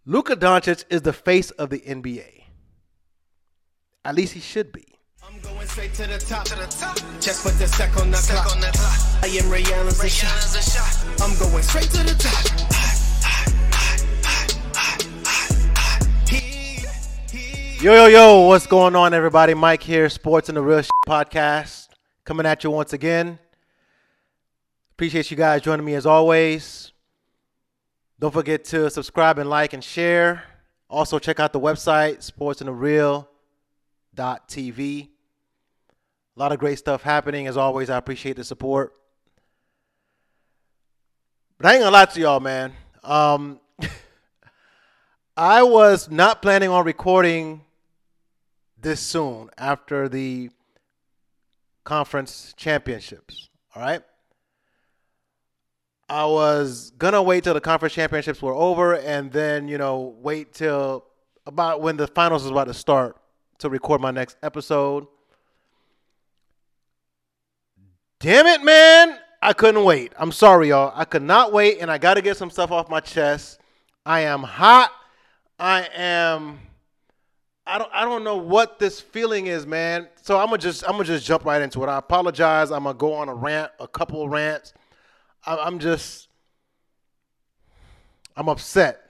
Luka Doncic is the face of the NBA. At least he should be. I'm going straight to the top. Just put the sec on the clock. I am Ray Allen's a shot. I'm going straight to the top. Yo, what's going on, everybody? Mike here, Sports and the Real Podcast, coming at you once again. Appreciate you guys joining me as always. Don't forget to subscribe and like and share. Also, check out the website, sportsandthereal.tv. A lot of great stuff happening. As always, I appreciate the support. But I ain't gonna lie to y'all, man. I was not planning on recording this soon after the conference championships, all right? I was going to wait till the conference championships were over and then, wait till about when the finals was about to start to record my next episode. Damn it, man. I couldn't wait. I'm sorry, y'all. I could not wait, and I got to get some stuff off my chest. I am hot. I don't know what this feeling is, man. So I'm gonna just jump right into it. I apologize. I'm gonna go on a couple of rants. I'm upset.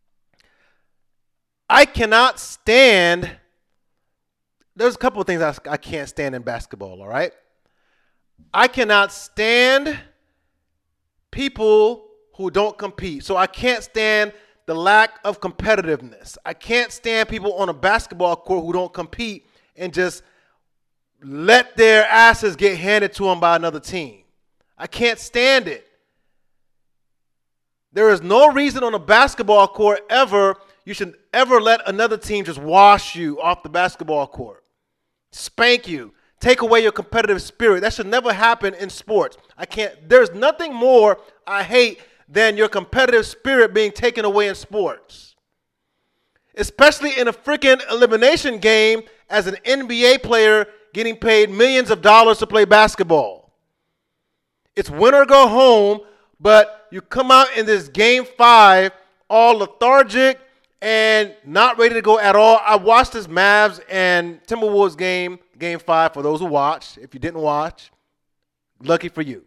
I cannot stand. There's a couple of things I can't stand in basketball. All right, I cannot stand people who don't compete. So I can't stand the lack of competitiveness. I can't stand people on a basketball court who don't compete and just let their asses get handed to them by another team. I can't stand it. There is no reason on a basketball court you should ever let another team just wash you off the basketball court, spank you, take away your competitive spirit. That should never happen in sports. There's nothing more I hate than your competitive spirit being taken away in sports. Especially in a freaking elimination game as an NBA player getting paid millions of dollars to play basketball. It's win or go home, but you come out in this game 5 all lethargic and not ready to go at all. I watched this Mavs and Timberwolves game 5, for those who watched. If you didn't watch, lucky for you.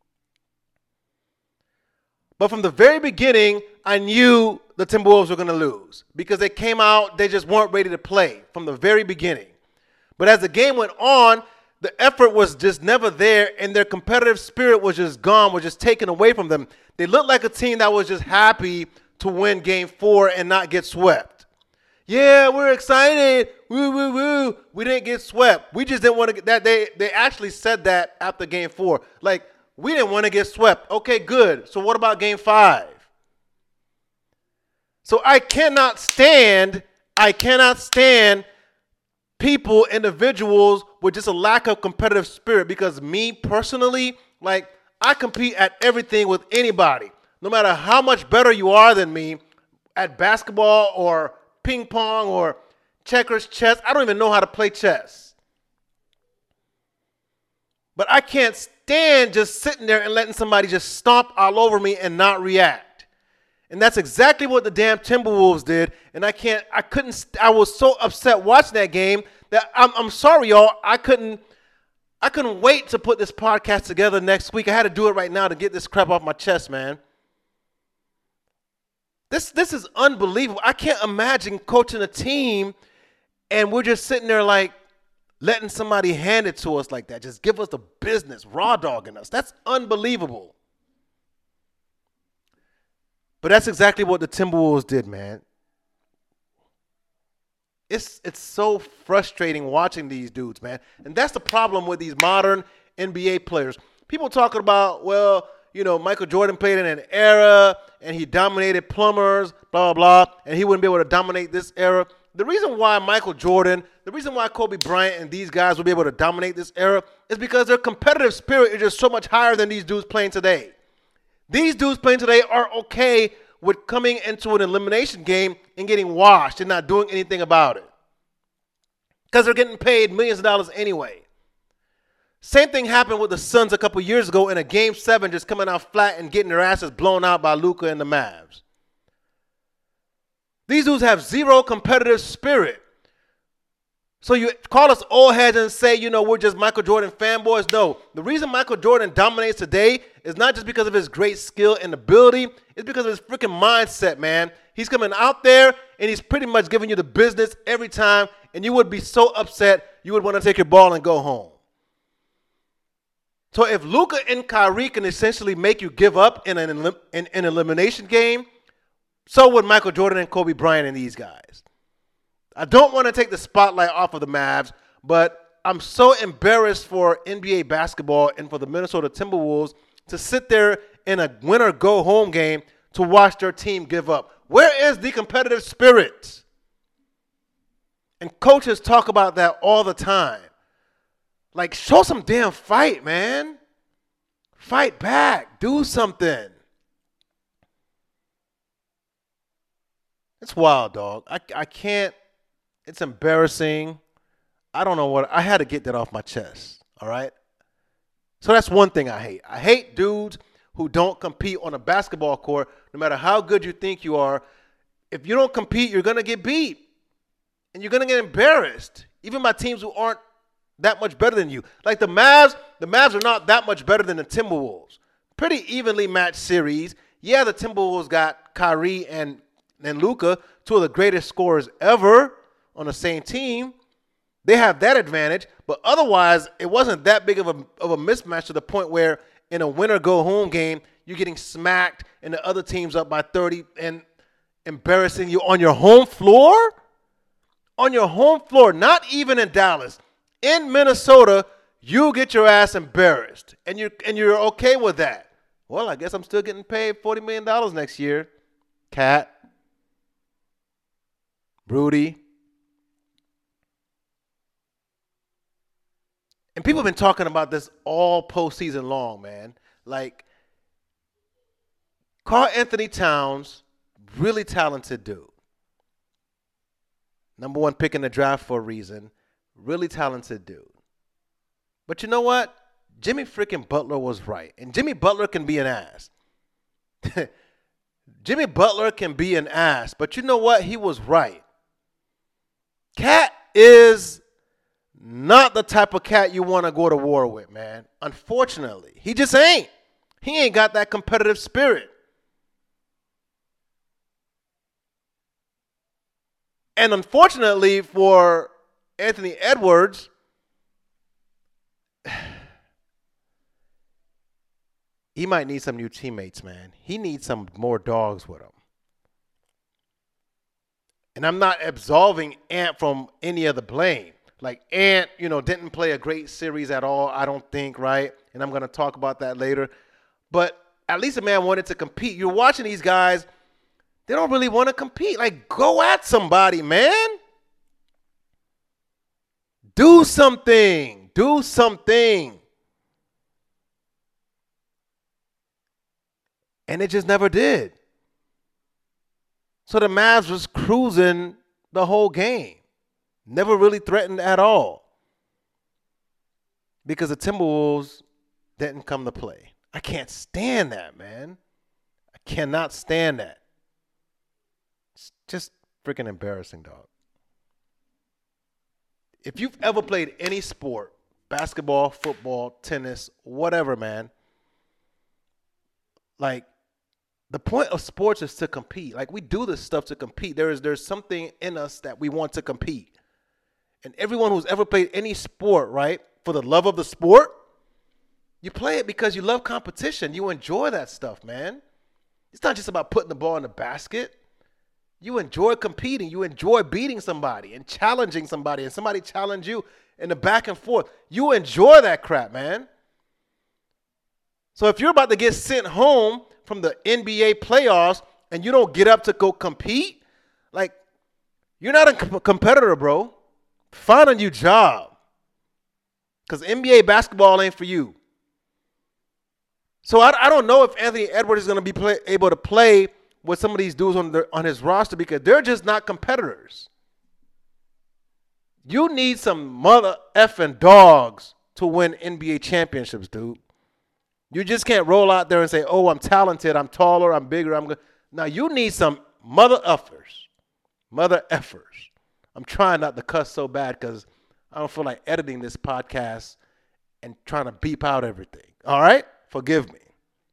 But from the very beginning, I knew the Timberwolves were going to lose because they came out, they just weren't ready to play from the very beginning. But as the game went on, the effort was just never there, and their competitive spirit was just gone, was just taken away from them. They looked like a team that was just happy to win Game 4 and not get swept. Yeah, we're excited. Woo, woo, woo. We didn't get swept. We just didn't want to get that. They actually said that after Game 4. Like, we didn't want to get swept. Okay, good. So what about Game 5? So I cannot stand people, individuals with just a lack of competitive spirit, because me personally, like, I compete at everything with anybody. No matter how much better you are than me at basketball or ping pong or checkers, chess. I don't even know how to play chess. But I can't stand just sitting there and letting somebody just stomp all over me and not react. And that's exactly what the damn Timberwolves did. And I was so upset watching that game that I'm sorry, y'all. I couldn't wait to put this podcast together next week. I had to do it right now to get this crap off my chest, man. This is unbelievable. I can't imagine coaching a team and we're just sitting there like, letting somebody hand it to us like that. Just give us the business, raw dogging us. That's unbelievable. But that's exactly what the Timberwolves did, man. It's so frustrating watching these dudes, man. And that's the problem with these modern NBA players. People talking about, Michael Jordan played in an era and he dominated plumbers, blah, blah, blah, and he wouldn't be able to dominate this era. The reason why Michael Jordan, the reason why Kobe Bryant and these guys will be able to dominate this era is because their competitive spirit is just so much higher than these dudes playing today. These dudes playing today are okay with coming into an elimination game and getting washed and not doing anything about it, because they're getting paid millions of dollars anyway. Same thing happened with the Suns a couple years ago in a Game 7, just coming out flat and getting their asses blown out by Luka and the Mavs. These dudes have zero competitive spirit. So you call us old heads and say, we're just Michael Jordan fanboys. No, the reason Michael Jordan dominates today is not just because of his great skill and ability. It's because of his freaking mindset, man. He's coming out there, and he's pretty much giving you the business every time, and you would be so upset you would want to take your ball and go home. So if Luka and Kyrie can essentially make you give up in an elimination game, so would Michael Jordan and Kobe Bryant and these guys. I don't want to take the spotlight off of the Mavs, but I'm so embarrassed for NBA basketball and for the Minnesota Timberwolves to sit there in a win-or-go-home game to watch their team give up. Where is the competitive spirit? And coaches talk about that all the time. Like, show some damn fight, man. Fight back. Do something. It's wild, dog. I can't. It's embarrassing. I don't know what. I had to get that off my chest, all right? So that's one thing I hate. I hate dudes who don't compete on a basketball court, no matter how good you think you are. If you don't compete, you're going to get beat. And you're going to get embarrassed, even by teams who aren't that much better than you. Like the Mavs are not that much better than the Timberwolves. Pretty evenly matched series. Yeah, the Timberwolves got Kyrie and Luka, two of the greatest scorers ever on the same team. They have that advantage, but otherwise, it wasn't that big of a mismatch to the point where in a win-or-go-home game, you're getting smacked and the other team's up by 30 and embarrassing you on your home floor? On your home floor, not even in Dallas. In Minnesota, you get your ass embarrassed, and you're okay with that. Well, I guess I'm still getting paid $40 million next year. Cat, Rudy. And people have been talking about this all postseason long, man. Like, Karl-Anthony Towns, really talented dude. Number 1 pick in the draft for a reason. Really talented dude. But you know what? Jimmy freaking Butler was right. And Jimmy Butler can be an ass. Jimmy Butler can be an ass. But you know what? He was right. Cat is not the type of cat you want to go to war with, man. Unfortunately. He just ain't. He ain't got that competitive spirit. And unfortunately for Anthony Edwards, he might need some new teammates, man. He needs some more dogs with him. And I'm not absolving Ant from any of the blame. Like, Ant, didn't play a great series at all, I don't think, right? And I'm going to talk about that later. But at least the man wanted to compete. You're watching these guys, they don't really want to compete. Like, go at somebody, man. Do something. Do something. And it just never did. So the Mavs was cruising the whole game. Never really threatened at all. Because the Timberwolves didn't come to play. I can't stand that, man. I cannot stand that. It's just freaking embarrassing, dog. If you've ever played any sport, basketball, football, tennis, whatever, man, like, the point of sports is to compete. Like, we do this stuff to compete. There's something in us that we want to compete. And everyone who's ever played any sport, right, for the love of the sport, you play it because you love competition. You enjoy that stuff, man. It's not just about putting the ball in the basket. You enjoy competing. You enjoy beating somebody and challenging somebody, and somebody challenge you in the back and forth. You enjoy that crap, man. So if you're about to get sent home from the NBA playoffs and you don't get up to go compete, like, you're not a competitor, bro. Find a new job. Because NBA basketball ain't for you. So I don't know if Anthony Edwards is going to be able to play with some of these dudes on his roster because they're just not competitors. You need some mother effing dogs to win NBA championships, dude. You just can't roll out there and say, oh, I'm talented, I'm taller, I'm bigger, I'm good. Now, you need some mother effers Mother effers. I'm trying not to cuss so bad because I don't feel like editing this podcast and trying to beep out everything. All right? Forgive me.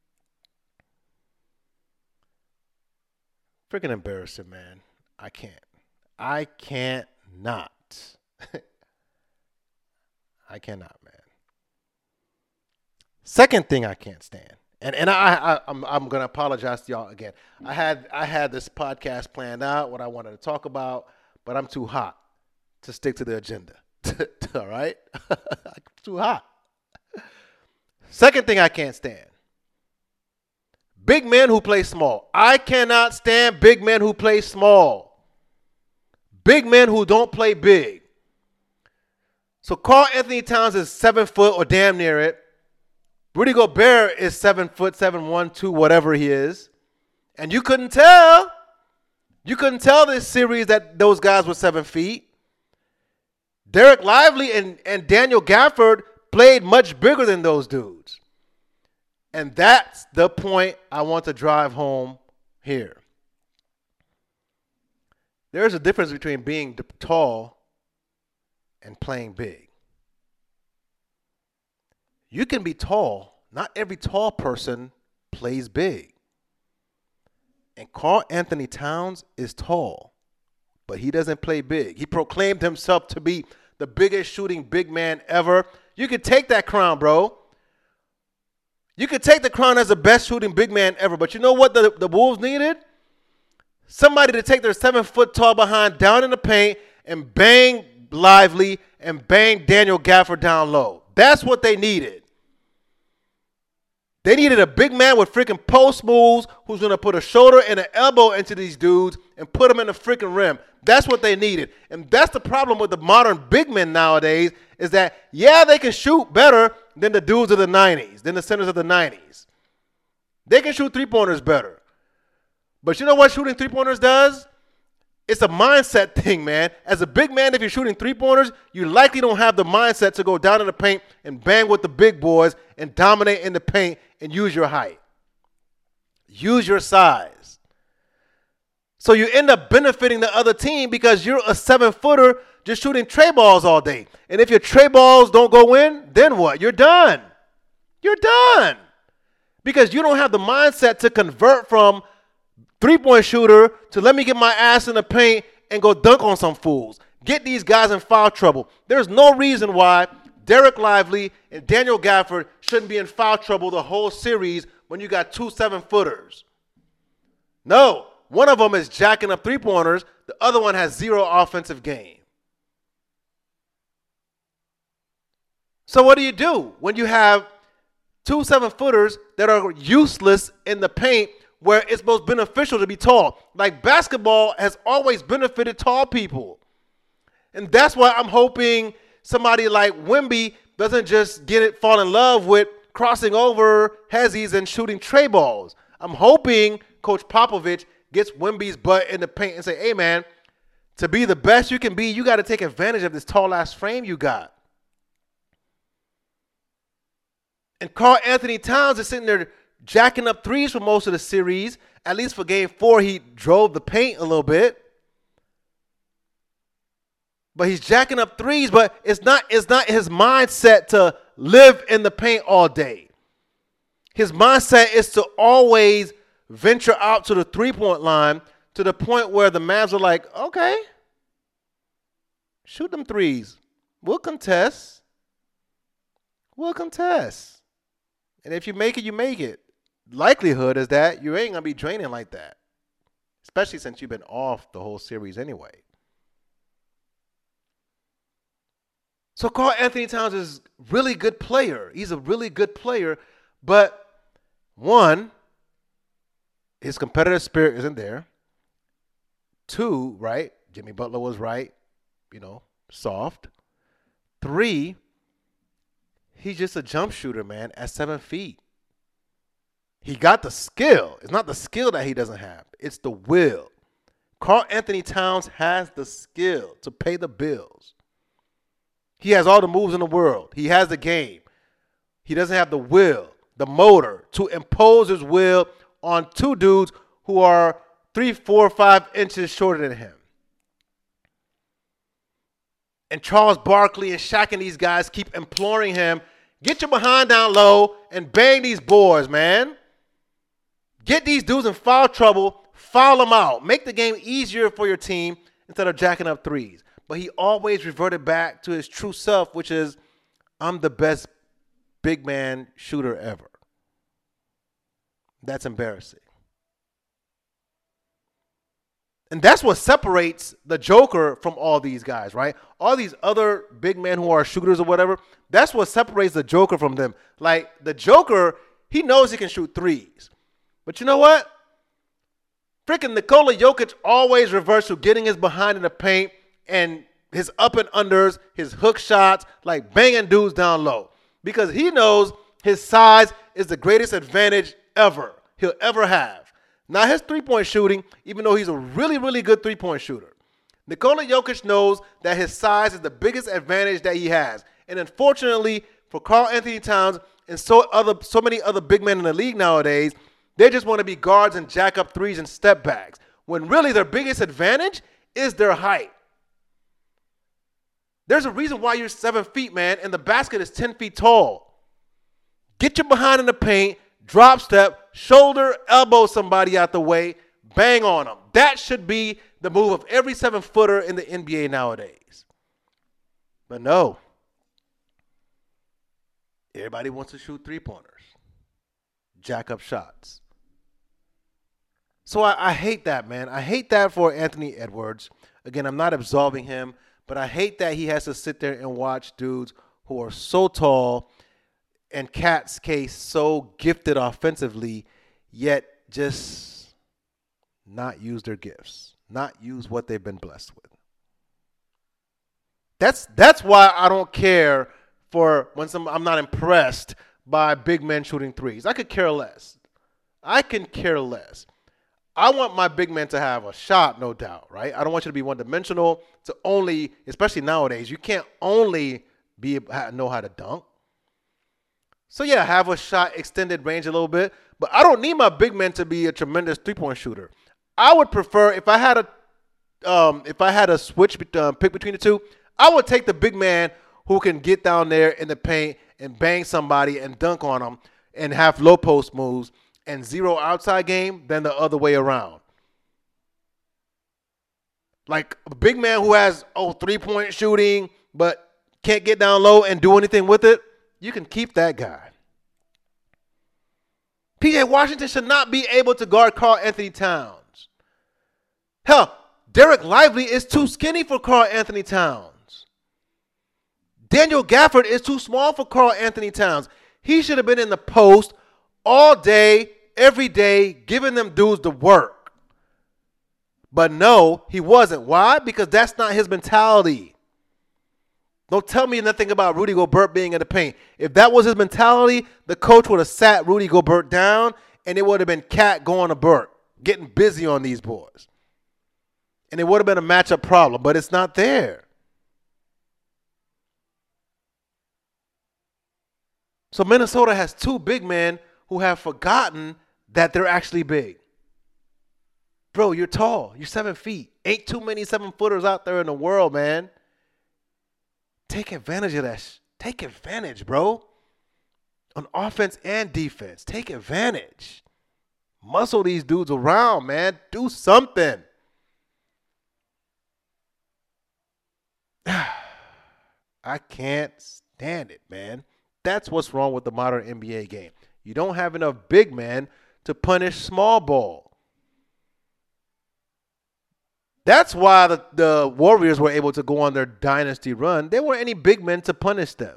Freaking embarrassing, man. I can't not. I cannot, man. Second thing I can't stand. And I'm gonna apologize to y'all again. I had this podcast planned out, what I wanted to talk about, but I'm too hot to stick to the agenda. All right? I'm too hot. Second thing I can't stand. Big men who play small. I cannot stand big men who play small. Big men who don't play big. So Karl Anthony Towns is 7 foot or damn near it. Rudy Gobert is 7 foot, 7'1", 2, whatever he is. And you couldn't tell. You couldn't tell this series that those guys were 7 feet. Derek Lively and Daniel Gafford played much bigger than those dudes. And that's the point I want to drive home here. There's a difference between being tall and playing big. You can be tall. Not every tall person plays big. And Karl Anthony Towns is tall, but he doesn't play big. He proclaimed himself to be the biggest shooting big man ever. You could take that crown, bro. You could take the crown as the best shooting big man ever. But you know what the Wolves needed? Somebody to take their 7 foot tall behind down in the paint and bang Lively and bang Daniel Gafford down low. That's what they needed. They needed a big man with freaking post moves who's going to put a shoulder and an elbow into these dudes and put them in the freaking rim. That's what they needed. And that's the problem with the modern big men nowadays is that, yeah, they can shoot better than the dudes of the 90s, than the centers of the 90s. They can shoot three-pointers better. But you know what shooting three-pointers does? It's a mindset thing, man. As a big man, if you're shooting three-pointers, you likely don't have the mindset to go down in the paint and bang with the big boys and dominate in the paint and use your height. Use your size. So you end up benefiting the other team because you're a 7-footer just shooting tray balls all day. And if your tray balls don't go in, then what? You're done. You're done. Because you don't have the mindset to convert from three-point shooter to let me get my ass in the paint and go dunk on some fools. Get these guys in foul trouble. There's no reason why Derek Lively and Daniel Gafford shouldn't be in foul trouble the whole series when you got 2 7-footers. No, one of them is jacking up three-pointers. The other one has zero offensive game. So what do when you have 2 7-footers that are useless in the paint where it's most beneficial to be tall? Like basketball has always benefited tall people. And that's why I'm hoping somebody like Wemby doesn't just fall in love with crossing over hezzies and shooting tray balls. I'm hoping Coach Popovich gets Wemby's butt in the paint and say, hey, man, to be the best you can be, you got to take advantage of this tall-ass frame you got. And Karl Anthony Towns is sitting there jacking up threes for most of the series. At least for game 4, he drove the paint a little bit. But he's jacking up threes, but it's not his mindset to live in the paint all day. His mindset is to always venture out to the three-point line to the point where the Mavs are like, okay, shoot them threes. We'll contest. And if you make it, you make it. Likelihood is that you ain't going to be draining like that, especially since you've been off the whole series anyway. So Karl Anthony Towns is a really good player. He's a really good player, but one, his competitive spirit isn't there. 2, right, Jimmy Butler was right, soft. 3, he's just a jump shooter, man, at 7 feet. He got the skill. It's not the skill that he doesn't have. It's the will. Karl Anthony Towns has the skill to pay the bills. He has all the moves in the world. He has the game. He doesn't have the will, the motor to impose his will on 2 dudes who are 3, 4, 5 inches shorter than him. And Charles Barkley and Shaq and these guys keep imploring him, get your behind down low and bang these boards, man. Get these dudes in foul trouble, foul them out. Make the game easier for your team instead of jacking up threes. But he always reverted back to his true self, which is, I'm the best big man shooter ever. That's embarrassing. And that's what separates the Joker from all these guys, right? All these other big men who are shooters or whatever, that's what separates the Joker from them. Like, the Joker, he knows he can shoot threes. But you know what? Freaking Nikola Jokic always reverts to getting his behind in the paint and his up and unders, his hook shots, like banging dudes down low. Because he knows his size is the greatest advantage he'll ever have. Not his three-point shooting, even though he's a really, really good three-point shooter. Nikola Jokic knows that his size is the biggest advantage that he has. And unfortunately, for Karl Anthony Towns and so many other big men in the league nowadays, they just want to be guards and jack up threes and step backs, when really their biggest advantage is their height. There's a reason why you're 7 feet, man, and the basket is 10 feet tall. Get your behind in the paint, drop step, shoulder, elbow somebody out the way, bang on them. That should be the move of every 7-footer in the NBA nowadays. But no. Everybody wants to shoot three-pointers, jack up shots. So I hate that, man. I hate that for Anthony Edwards. Again, I'm not absolving him, but I hate that he has to sit there and watch dudes who are so tall and Cat's case so gifted offensively, yet just not use their gifts, not use what they've been blessed with. That's why I don't care for when I'm not impressed by big men shooting threes. I could care less. I can care less. I want my big men to have a shot, no doubt, right? I don't want you to be one-dimensional. To only, especially nowadays, you can't only know how to dunk. So, yeah, have a shot, extended range a little bit. But I don't need my big men to be a tremendous three-point shooter. I would prefer, if I had a switch pick between the two, I would take the big man who can get down there in the paint and bang somebody and dunk on them and have low post moves and zero outside game than the other way around. Like a big man who has three-point shooting but can't get down low and do anything with it, you can keep that guy. P.J. Washington should not be able to guard Karl Anthony Towns. Hell, Derek Lively is too skinny for Karl Anthony Towns. Daniel Gafford is too small for Karl Anthony Towns. He should have been in the post all day, every day, giving them dudes the work. But no, he wasn't. Why? Because that's not his mentality. Don't tell me nothing about Rudy Gobert being in the paint. If that was his mentality, the coach would have sat Rudy Gobert down, and it would have been Cat going to Burt, getting busy on these boys. And it would have been a matchup problem, but it's not there. So Minnesota has two big men who have forgotten that they're actually big. Bro, you're tall. You're 7 feet. Ain't too many 7-footers out there in the world, man. Take advantage of that. Take advantage, bro. On offense and defense. Take advantage. Muscle these dudes around, man. Do something. I can't stand it, man. That's what's wrong with the modern NBA game. You don't have enough big men to punish small ball. That's why the Warriors were able to go on their dynasty run. There weren't any big men to punish them.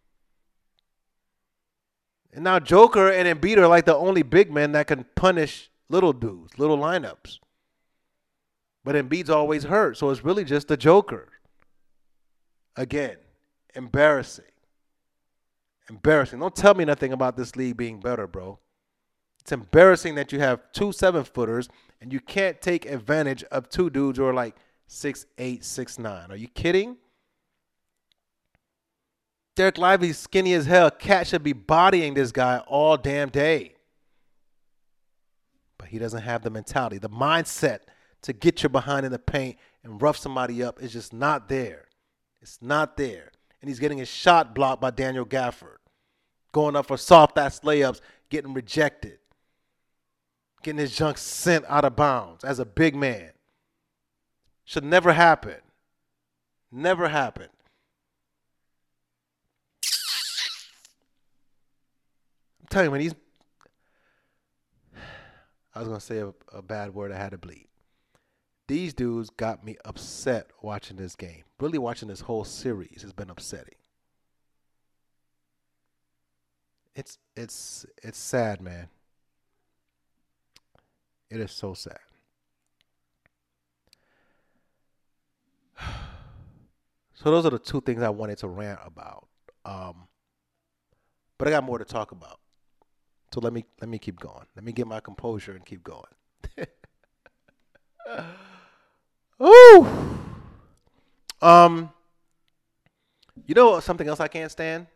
And now Joker and Embiid are like the only big men that can punish little dudes, little lineups. But Embiid's always hurt, so it's really just the Joker. Again, embarrassing. Embarrassing. Don't tell me nothing about this league being better, bro. It's embarrassing that you have two 7-footers and you can't take advantage of two dudes who are like 6'8", 6'9". Are you kidding? Derek Lively's skinny as hell. Cat should be bodying this guy all damn day. But he doesn't have the mentality, the mindset to get your behind in the paint and rough somebody up is just not there. It's not there. And he's getting his shot blocked by Daniel Gafford. Going up for soft-ass layups, getting rejected. Getting his junk sent out of bounds as a big man. Should never happen. Never happen. I'm telling you, when he's... I was going to say a bad word I had to bleep. These dudes got me upset watching this game. Really watching this whole series has been upsetting. It's sad, man. It is so sad. So those are the two things I wanted to rant about. But I got more to talk about. So let me keep going. Let me get my composure and keep going. Ooh. You know something else I can't stand?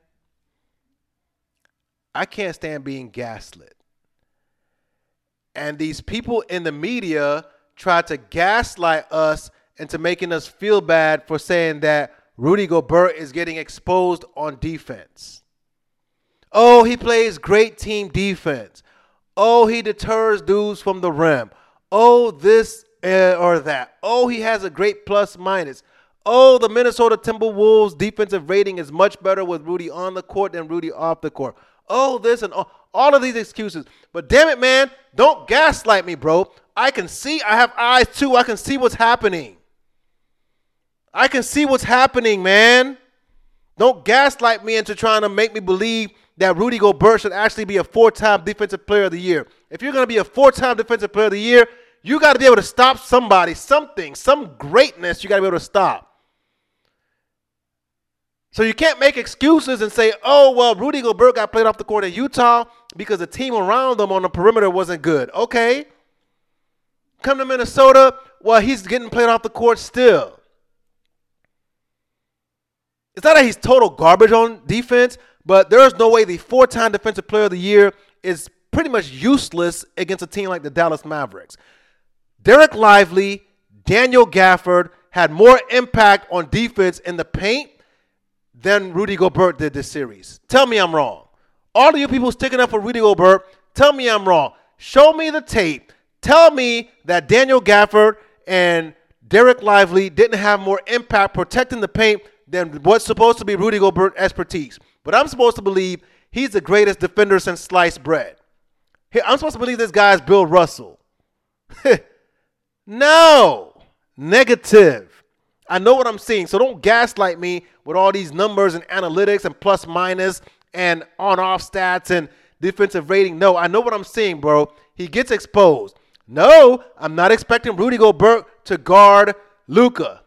I can't stand being gaslit. And these people in the media try to gaslight us into making us feel bad for saying that Rudy Gobert is getting exposed on defense. Oh, he plays great team defense. Oh, he deters dudes from the rim. Oh, this or that. Oh, he has a great plus minus. Oh, the Minnesota Timberwolves defensive rating is much better with Rudy on the court than Rudy off the court. Oh, this and all of these excuses. But damn it, man, don't gaslight me, bro. I can see. I have eyes too. I can see what's happening. I can see what's happening, man. Don't gaslight me into trying to make me believe that Rudy Gobert should actually be a 4-time Defensive Player of the Year. If you're going to be a 4-time Defensive Player of the Year, you got to be able to stop somebody, something, some greatness you got to be able to stop. So you can't make excuses and say, oh, well, Rudy Gobert got played off the court in Utah because the team around them on the perimeter wasn't good. Okay. Come to Minnesota, well, he's getting played off the court still. It's not that he's total garbage on defense, but there's no way the 4-time Defensive Player of the Year is pretty much useless against a team like the Dallas Mavericks. Derek Lively, Daniel Gafford had more impact on defense in the paint than Rudy Gobert did this series. Tell me I'm wrong. All of you people sticking up for Rudy Gobert, tell me I'm wrong. Show me the tape. Tell me that Daniel Gafford and Derek Lively didn't have more impact protecting the paint than what's supposed to be Rudy Gobert's expertise. But I'm supposed to believe he's the greatest defender since sliced bread. I'm supposed to believe this guy is Bill Russell. No. Negative. I know what I'm seeing, so don't gaslight me with all these numbers and analytics and plus minus and on-off stats and defensive rating. No, I know what I'm seeing, bro. He gets exposed. No, I'm not expecting Rudy Gobert to guard Luka.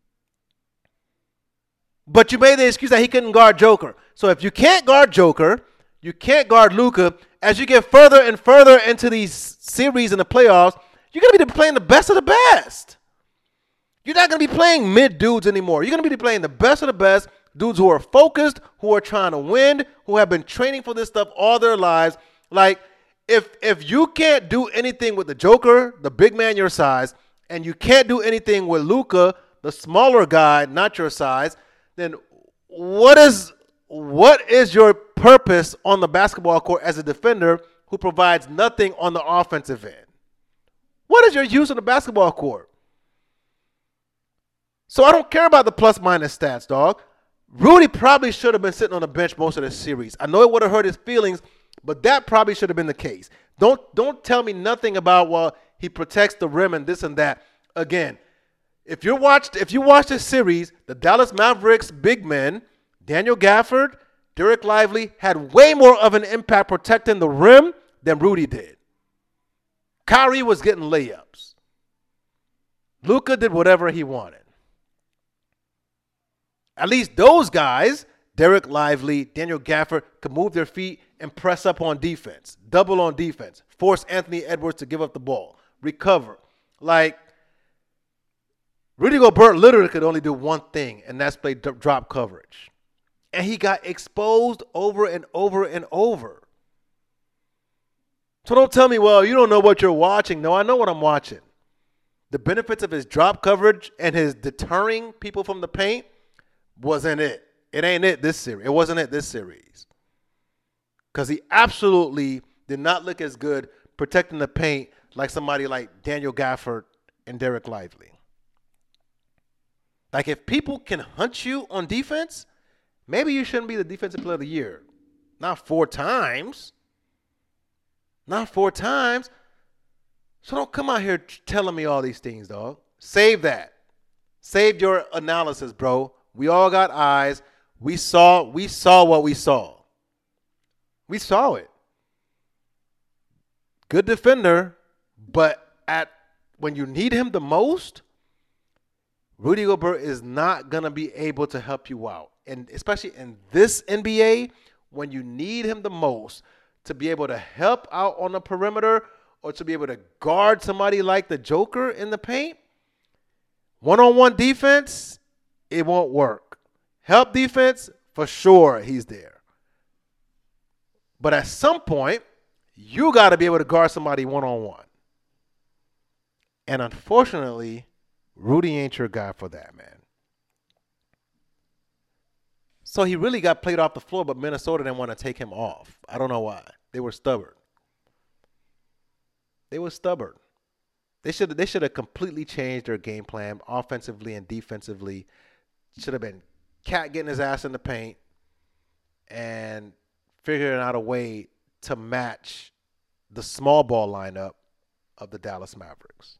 But you made the excuse that he couldn't guard Joker. So if you can't guard Joker, you can't guard Luka. As you get further and further into these series in the playoffs, you're going to be playing the best of the best. You're not going to be playing mid dudes anymore. You're going to be playing the best of the best, dudes who are focused, who are trying to win, who have been training for this stuff all their lives. Like, if you can't do anything with the Joker, the big man your size, and you can't do anything with Luka, the smaller guy, not your size, then what is your purpose on the basketball court as a defender who provides nothing on the offensive end? What is your use on the basketball court? So I don't care about the plus-minus stats, dog. Rudy probably should have been sitting on the bench most of the series. I know it would have hurt his feelings, but that probably should have been the case. Don't tell me nothing about, well, he protects the rim and this and that. Again, if you watch this series, the Dallas Mavericks big men, Daniel Gafford, Derek Lively, had way more of an impact protecting the rim than Rudy did. Kyrie was getting layups. Luka did whatever he wanted. At least those guys, Derek Lively, Daniel Gafford, could move their feet and press up on defense, double on defense, force Anthony Edwards to give up the ball, recover. Like, Rudy Gobert literally could only do one thing, and that's play drop coverage. And he got exposed over and over and over. So don't tell me, well, you don't know what you're watching. No, I know what I'm watching. The benefits of his drop coverage and his deterring people from the paint, wasn't it. It ain't it this series. It wasn't it this series. Because he absolutely did not look as good protecting the paint like somebody like Daniel Gafford and Derek Lively. Like, if people can hunt you on defense, maybe you shouldn't be the defensive player of the year. Not 4 times. Not 4 times. So don't come out here telling me all these things, dog. Save that. Save your analysis, bro. We all got eyes. We saw what we saw. We saw it. Good defender, but when you need him the most, Rudy Gobert is not going to be able to help you out. And especially in this NBA, when you need him the most to be able to help out on the perimeter or to be able to guard somebody like the Joker in the paint, one-on-one defense, it won't work. Help defense, for sure, he's there. But at some point, you got to be able to guard somebody one-on-one. And unfortunately, Rudy ain't your guy for that, man. So he really got played off the floor, but Minnesota didn't want to take him off. I don't know why. They were stubborn. They should have completely changed their game plan offensively and defensively. Should have been Cat getting his ass in the paint and figuring out a way to match the small ball lineup of the Dallas Mavericks.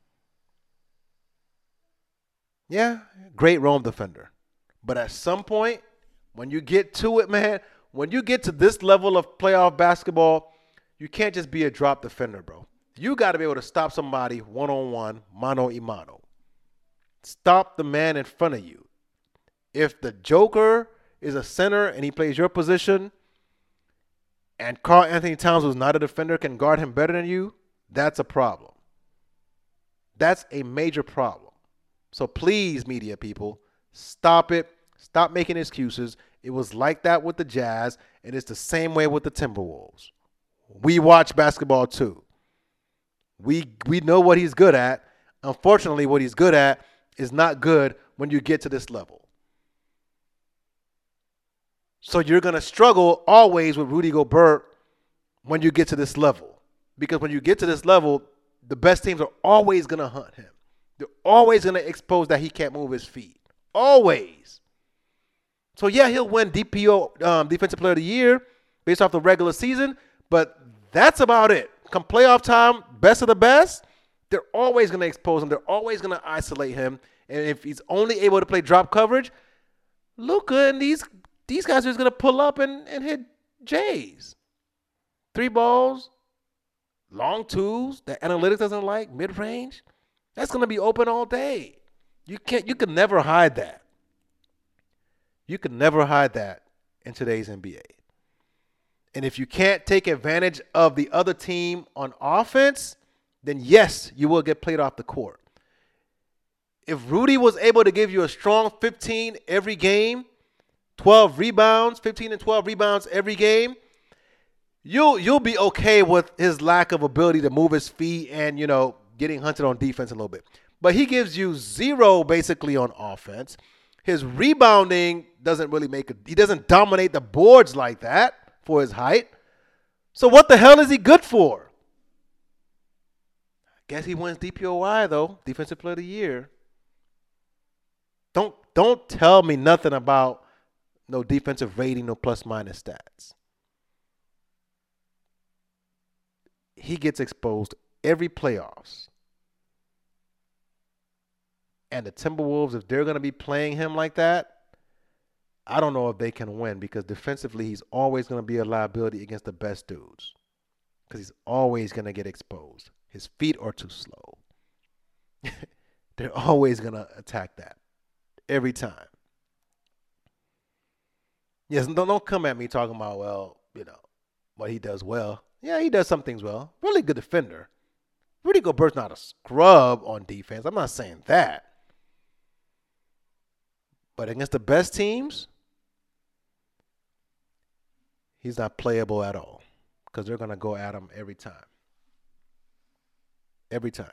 Yeah, great roam defender. But at some point, when you get to it, man, when you get to this level of playoff basketball, you can't just be a drop defender, bro. You got to be able to stop somebody one-on-one, mano-a-mano. Stop the man in front of you. If the Joker is a center and he plays your position and Karl Anthony Towns, who's not a defender, can guard him better than you, that's a problem. That's a major problem. So please, media people, stop it. Stop making excuses. It was like that with the Jazz, and it's the same way with the Timberwolves. We watch basketball too. We know what he's good at. Unfortunately, what he's good at is not good when you get to this level. So you're going to struggle always with Rudy Gobert when you get to this level. Because when you get to this level, the best teams are always going to hunt him. They're always going to expose that he can't move his feet. Always. So, yeah, he'll win DPO, Defensive Player of the Year, based off the regular season, but that's about it. Come playoff time, best of the best, they're always going to expose him. They're always going to isolate him. And if he's only able to play drop coverage, Luka and these guys are just going to pull up and hit Jays. 3 balls, long twos that analytics doesn't like, mid-range. That's going to be open all day. You can never hide that. You can never hide that in today's NBA. And if you can't take advantage of the other team on offense, then yes, you will get played off the court. If Rudy was able to give you a strong 15 every game, 12 rebounds, 15 and 12 rebounds every game, you'll be okay with his lack of ability to move his feet and, getting hunted on defense a little bit. But he gives you 0 basically on offense. His rebounding doesn't really he doesn't dominate the boards like that for his height. So what the hell is he good for? I guess he wins DPOY though, Defensive Player of the Year. Don't tell me nothing about no defensive rating, no plus minus stats. He gets exposed every playoffs. And the Timberwolves, if they're going to be playing him like that, I don't know if they can win because defensively he's always going to be a liability against the best dudes because he's always going to get exposed. His feet are too slow. They're always going to attack that every time. Yes, don't come at me talking about, what he does well. Yeah, he does some things well. Really good defender. Rudy Gobert's not a scrub on defense. I'm not saying that. But against the best teams, he's not playable at all because they're going to go at him every time. Every time.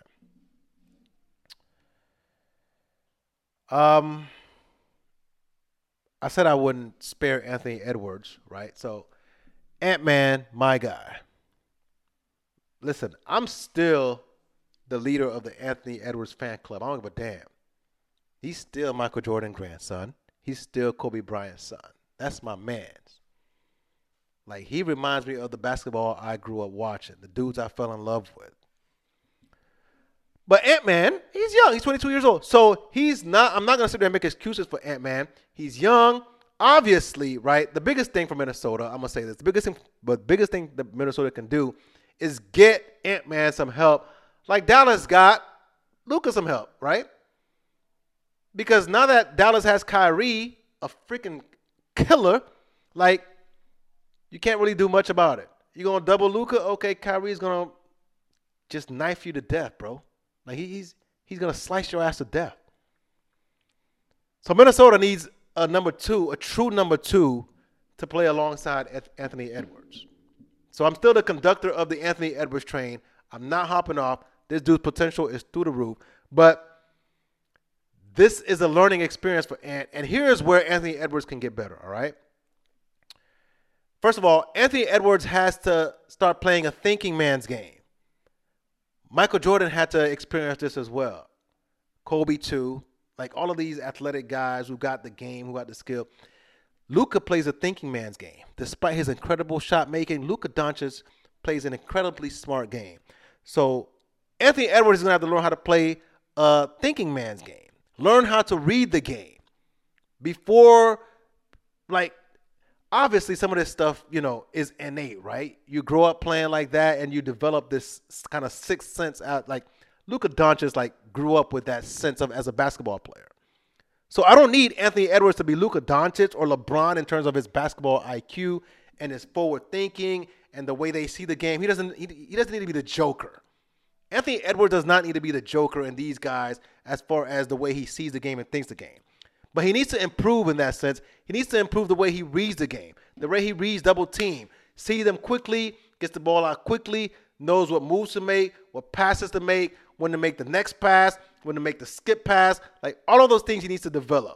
I said I wouldn't spare Anthony Edwards, right? So Ant-Man, my guy. Listen, I'm still the leader of the Anthony Edwards fan club. I don't give a damn. He's still Michael Jordan's grandson. He's still Kobe Bryant's son. That's my man. Like, he reminds me of the basketball I grew up watching, the dudes I fell in love with. But Ant-Man, he's young. He's 22 years old. So he's not – I'm not going to sit there and make excuses for Ant-Man. He's young. Obviously, right, the biggest thing for Minnesota, I'm going to say this, the biggest thing that Minnesota can do is get Ant-Man some help like Dallas got Luka some help, right? Because now that Dallas has Kyrie, a freaking killer, like, you can't really do much about it. You're going to double Luka? Okay, Kyrie's going to just knife you to death, bro. Like, he's going to slice your ass to death. So Minnesota needs a true number two, to play alongside Anthony Edwards. So I'm still the conductor of the Anthony Edwards train. I'm not hopping off. This dude's potential is through the roof. But this is a learning experience for Ant. And here's where Anthony Edwards can get better, all right? First of all, Anthony Edwards has to start playing a thinking man's game. Michael Jordan had to experience this as well. Kobe too. Like, all of these athletic guys who got the game, who got the skill. Luka plays a thinking man's game. Despite his incredible shot making, Luka Doncic plays an incredibly smart game. So Anthony Edwards is going to have to learn how to play a thinking man's game. Learn how to read the game. Before, like, obviously some of this stuff, is innate, right? You grow up playing like that and you develop this kind of sixth sense out. Like, Luka Doncic, grew up with that sense of as a basketball player. So I don't need Anthony Edwards to be Luka Doncic or LeBron in terms of his basketball IQ and his forward thinking and the way they see the game. He doesn't need to be the Joker. Anthony Edwards does not need to be the Joker in these guys as far as the way he sees the game and thinks the game. But he needs to improve in that sense. He needs to improve the way he reads the game, the way he reads double team, see them quickly, gets the ball out quickly, knows what moves to make, what passes to make, when to make the next pass, when to make the skip pass. Like, all of those things he needs to develop.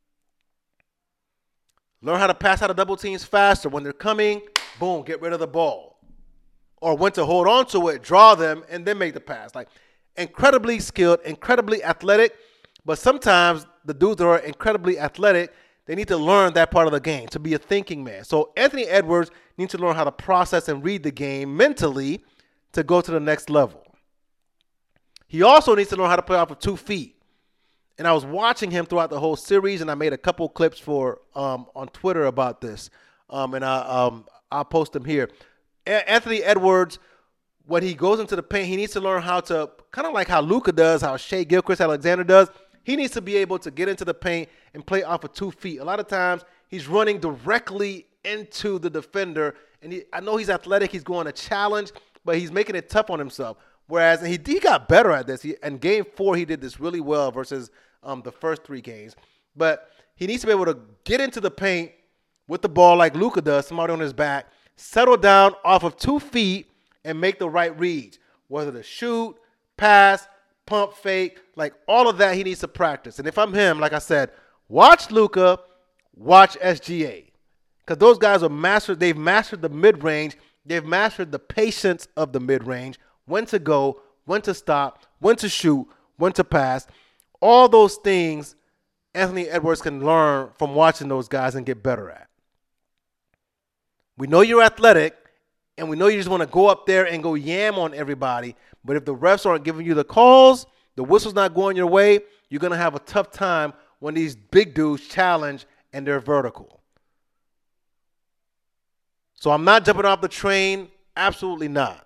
Learn how to pass out of double teams faster. When they're coming, boom, get rid of the ball. Or when to hold on to it, draw them, and then make the pass. Like, incredibly skilled, incredibly athletic. But sometimes the dudes that are incredibly athletic, they need to learn that part of the game, to be a thinking man. So Anthony Edwards needs to learn how to process and read the game mentally to go to the next level. He also needs to learn how to play off of 2 feet. And I was watching him throughout the whole series, and I made a couple clips for on Twitter about this. And I'll post them here. Anthony Edwards, when he goes into the paint, he needs to learn how to, kind of like how Luka does, how Shai Gilgeous-Alexander does. He needs to be able to get into the paint and play off of 2 feet. A lot of times, he's running directly into the defender. And I know he's athletic, he's going to challenge, but he's making it tough on himself. Whereas he got better at this. In Game 4, he did this really well versus the first 3 games. But he needs to be able to get into the paint with the ball like Luka does, somebody on his back, settle down off of 2 feet, and make the right reads. Whether to shoot, pass, pump fake, like all of that he needs to practice. And if I'm him, like I said, watch Luka, watch SGA. Because those guys they've mastered the mid-range. They've mastered the patience of the mid-range. When to go, when to stop, when to shoot, when to pass. All those things Anthony Edwards can learn from watching those guys and get better at. We know you're athletic, and we know you just want to go up there and go yam on everybody. But if the refs aren't giving you the calls, the whistle's not going your way, you're going to have a tough time when these big dudes challenge and they're vertical. So I'm not jumping off the train. Absolutely not.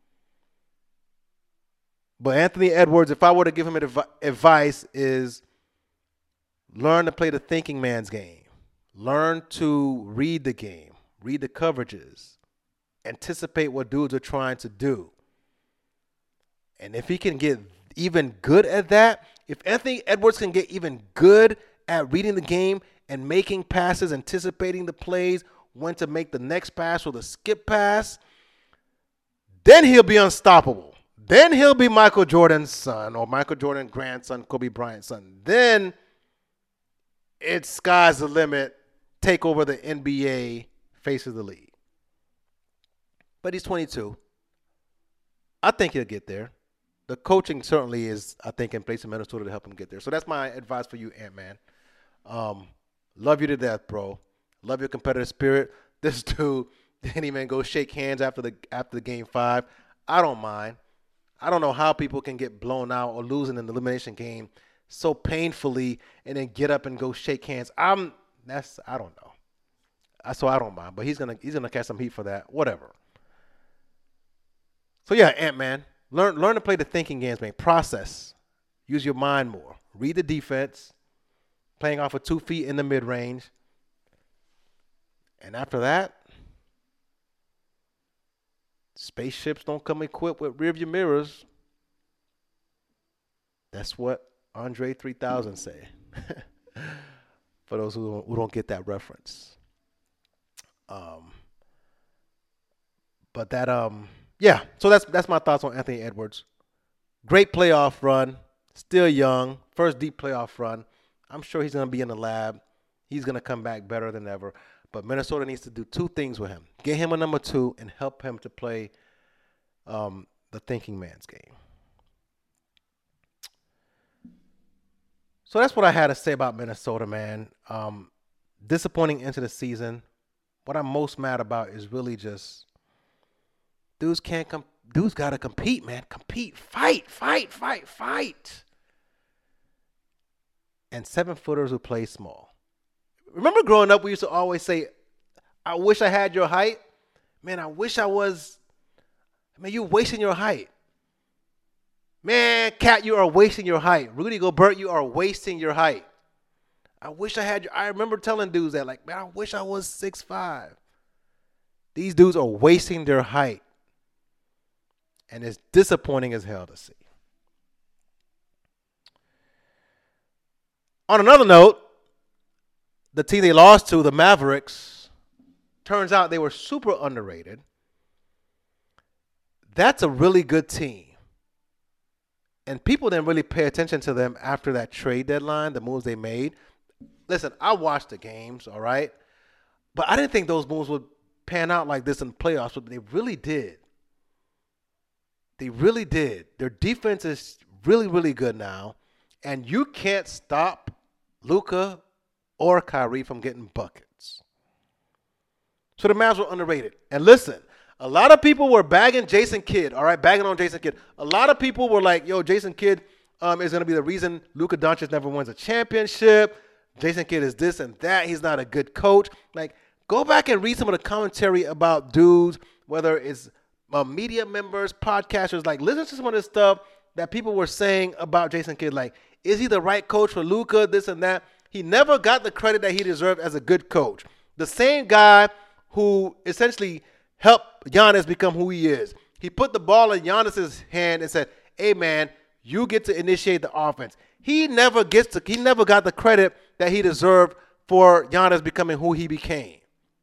But Anthony Edwards, if I were to give him advice, is learn to play the thinking man's game. Learn to read the game. Read the coverages. Anticipate what dudes are trying to do. And if he can get even good at that, if Anthony Edwards can get even good at reading the game and making passes, anticipating the plays, when to make the next pass or the skip pass, then he'll be unstoppable. Then he'll be Michael Jordan's son or Michael Jordan's grandson, Kobe Bryant's son. Then it's sky's the limit take over the NBA face of the league. But he's 22. I think he'll get there. The coaching certainly is, I think, in place in Minnesota to help him get there. So that's my advice for you, Ant-Man. Love you to death, bro. Love your competitive spirit. This dude didn't even go shake hands after the game 5. I don't mind. I don't know how people can get blown out or losing in the elimination game so painfully and then get up and go shake hands. I don't know. So I don't mind. But he's gonna catch some heat for that. Whatever. So yeah, Ant-Man, learn to play the thinking games, man. Process. Use your mind more. Read the defense. Playing off of 2 feet in the mid-range. And after that, spaceships don't come equipped with rearview mirrors. That's what Andre 3000 say. For those who don't get that reference. But that yeah. So that's my thoughts on Anthony Edwards. Great playoff run. Still young. First deep playoff run. I'm sure he's going to be in the lab. He's going to come back better than ever. But Minnesota needs to do 2 things with him. Get him a number 2 and help him to play the thinking man's game. So that's what I had to say about Minnesota, man. Disappointing into the season. What I'm most mad about is really just dudes got to compete, man. Compete. Fight. And 7-footers who play small. Remember growing up, we used to always say, I wish I had your height. Man, I wish I was. Man, you're wasting your height. Man, Cat, you are wasting your height. Rudy Gobert, you are wasting your height. I wish I had your. I remember telling dudes that, like, man, I wish I was 6'5". These dudes are wasting their height. And it's disappointing as hell to see. On another note, the team they lost to, the Mavericks, turns out they were super underrated. That's a really good team. And people didn't really pay attention to them after that trade deadline, the moves they made. Listen, I watched the games, all right? But I didn't think those moves would pan out like this in the playoffs, but they really did. They really did. Their defense is really, really good now. And you can't stop Luka or Kyrie from getting buckets. So the Mavs were underrated. And listen, a lot of people were bagging Jason Kidd, all right, bagging on Jason Kidd. A lot of people were like, yo, Jason Kidd is going to be the reason Luka Doncic never wins a championship. Jason Kidd is this and that. He's not a good coach. Like, go back and read some of the commentary about dudes, whether it's media members, podcasters. Like, listen to some of this stuff that people were saying about Jason Kidd. Like, is he the right coach for Luka, this and that? He never got the credit that he deserved as a good coach. The same guy who essentially helped Giannis become who he is. He put the ball in Giannis's hand and said, hey, man, you get to initiate the offense. He never got the credit that he deserved for Giannis becoming who he became.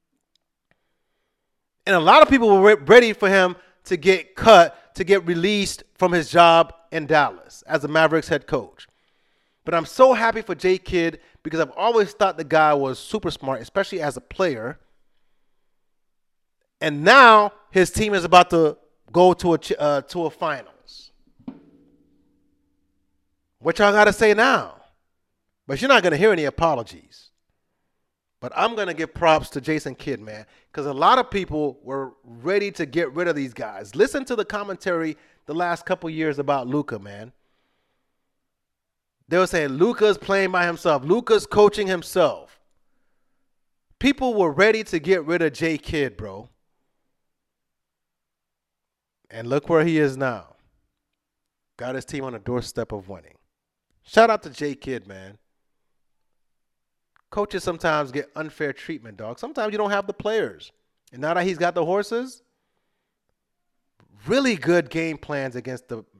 And a lot of people were ready for him to get cut, to get released from his job in Dallas as the Mavericks head coach. But I'm so happy for J. Kidd because I've always thought the guy was super smart, especially as a player. And now his team is about to go to a finals. What y'all got to say now? But you're not going to hear any apologies. But I'm going to give props to Jason Kidd, man, because a lot of people were ready to get rid of these guys. Listen to the commentary the last couple years about Luka, man. They were saying Luka's playing by himself. Luka's coaching himself. People were ready to get rid of J. Kidd, bro. And look where he is now. Got his team on the doorstep of winning. Shout out to J. Kidd, man. Coaches sometimes get unfair treatment, dog. Sometimes you don't have the players. And now that he's got the horses, really good game plans against the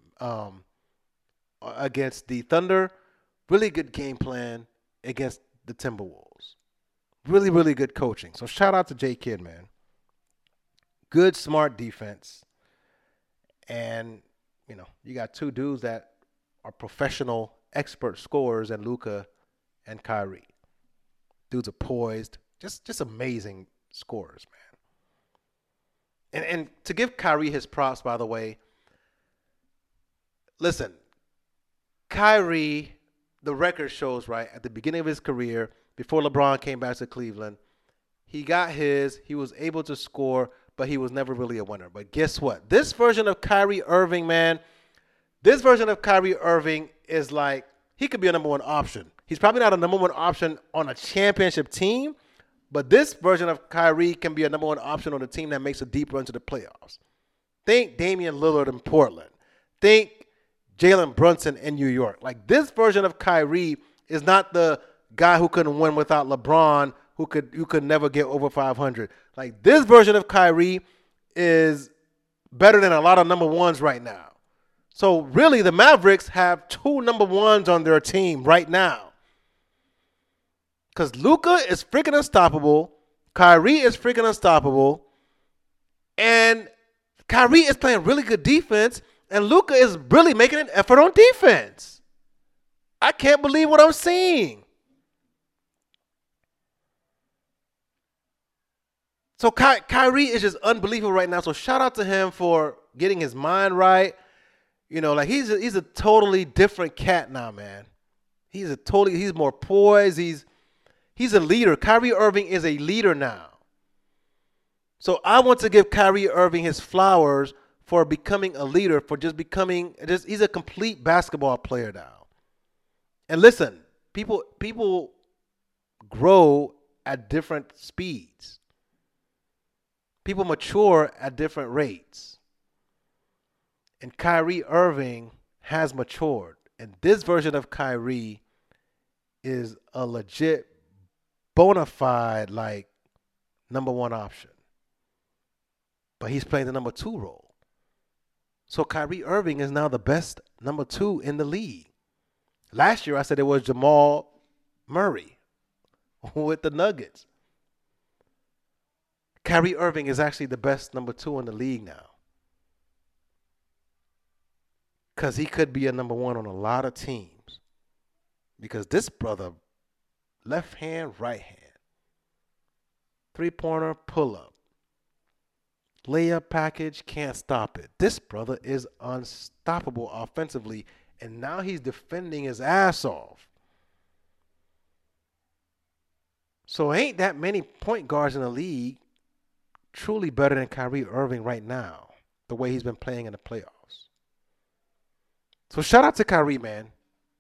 Thunder. Really good game plan against the Timberwolves. Really, really good coaching. So shout out to J. Kidd, man. Good, smart defense. And, you know, you got two dudes that are professional expert scorers in Luka and Kyrie. Dudes are poised, Just amazing scorers, man. And to give Kyrie his props, by the way, listen, Kyrie, the record shows, right, at the beginning of his career, before LeBron came back to Cleveland, he got his, he was able to score, but he was never really a winner. But guess what? This version of Kyrie Irving, man, this version of Kyrie Irving is like, he could be a number one option. He's probably not a number one option on a championship team, but this version of Kyrie can be a number one option on a team that makes a deep run to the playoffs. Think Damian Lillard in Portland. Think Jalen Brunson in New York. Like, this version of Kyrie is not the guy who couldn't win without LeBron, who could never get over 500. Like, this version of Kyrie is better than a lot of number ones right now. So really, the Mavericks have 2 number ones on their team right now. Because Luka is freaking unstoppable. Kyrie is freaking unstoppable. And Kyrie is playing really good defense. And Luka is really making an effort on defense. I can't believe what I'm seeing. So Kyrie is just unbelievable right now. So shout out to him for getting his mind right. You know, like he's a totally different cat now, man. He's more poised. He's a leader. Kyrie Irving is a leader now. So I want to give Kyrie Irving his flowers for becoming a leader, for he's a complete basketball player now. And listen, people grow at different speeds. People mature at different rates. And Kyrie Irving has matured. And this version of Kyrie is a legit, bona fide, like, number one option. But he's playing the number 2 role. So Kyrie Irving is now the best number 2 in the league. Last year I said it was Jamal Murray with the Nuggets. Kyrie Irving is actually the best number 2 in the league now. Because he could be a number 1 on a lot of teams. Because this brother, left hand, right hand, 3-pointer, pull up, layup package, can't stop it. This brother is unstoppable offensively, and now he's defending his ass off. So ain't that many point guards in the league truly better than Kyrie Irving right now, the way he's been playing in the playoffs. So shout out to Kyrie, man.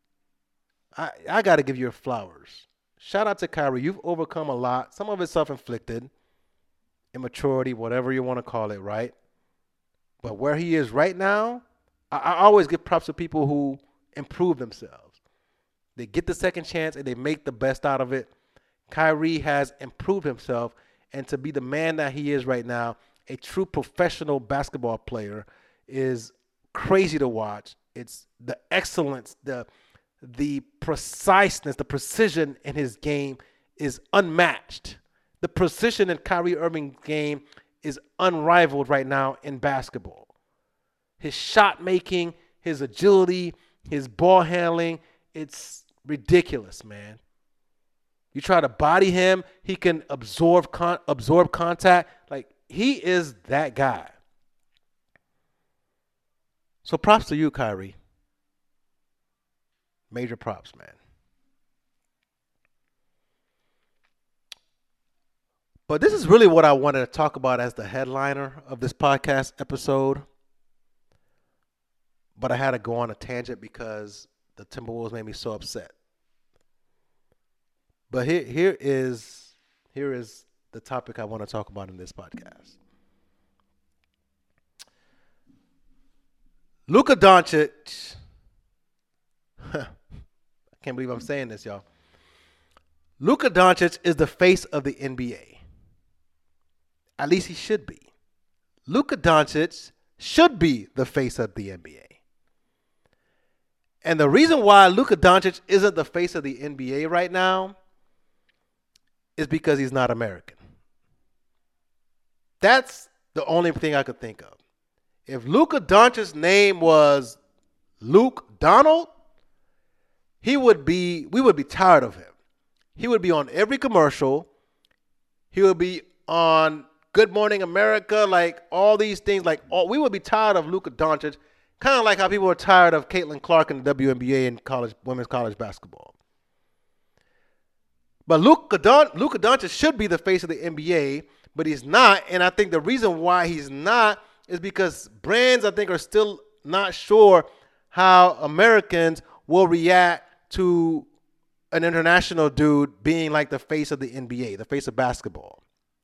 I got to give you flowers. Shout out to Kyrie. You've overcome a lot. Some of it's self-inflicted, immaturity, whatever you want to call it, right? But where he is right now, I always give props to people who improve themselves. They get the second chance and they make the best out of it. Kyrie has improved himself, and to be the man that he is right now, a true professional basketball player, is crazy to watch. It's the excellence, the preciseness, the precision in his game is unmatched. The precision in Kyrie Irving's game is unrivaled right now in basketball. His shot making, his agility, his ball handling, it's ridiculous, man. You try to body him, he can absorb contact. Like, he is that guy. So props to you, Kyrie. Major props, man. But this is really what I wanted to talk about as the headliner of this podcast episode. But I had to go on a tangent because the Timberwolves made me so upset. But here is the topic I want to talk about in this podcast. Luka Doncic. I can't believe I'm saying this, y'all. Luka Doncic is the face of the NBA. At least he should be. Luka Doncic should be the face of the NBA. And the reason why Luka Doncic isn't the face of the NBA right now is because he's not American. That's the only thing I could think of. If Luka Doncic's name was Luke Donald, we would be tired of him. He would be on every commercial. He would be on Good Morning America, like all these things. We would be tired of Luka Doncic, kind of like how people are tired of Caitlin Clark in the WNBA and women's college basketball. But Luka Doncic should be the face of the NBA, but he's not. And I think the reason why he's not is because brands, I think, are still not sure how Americans will react to an international dude being like the face of the NBA, the face of basketball.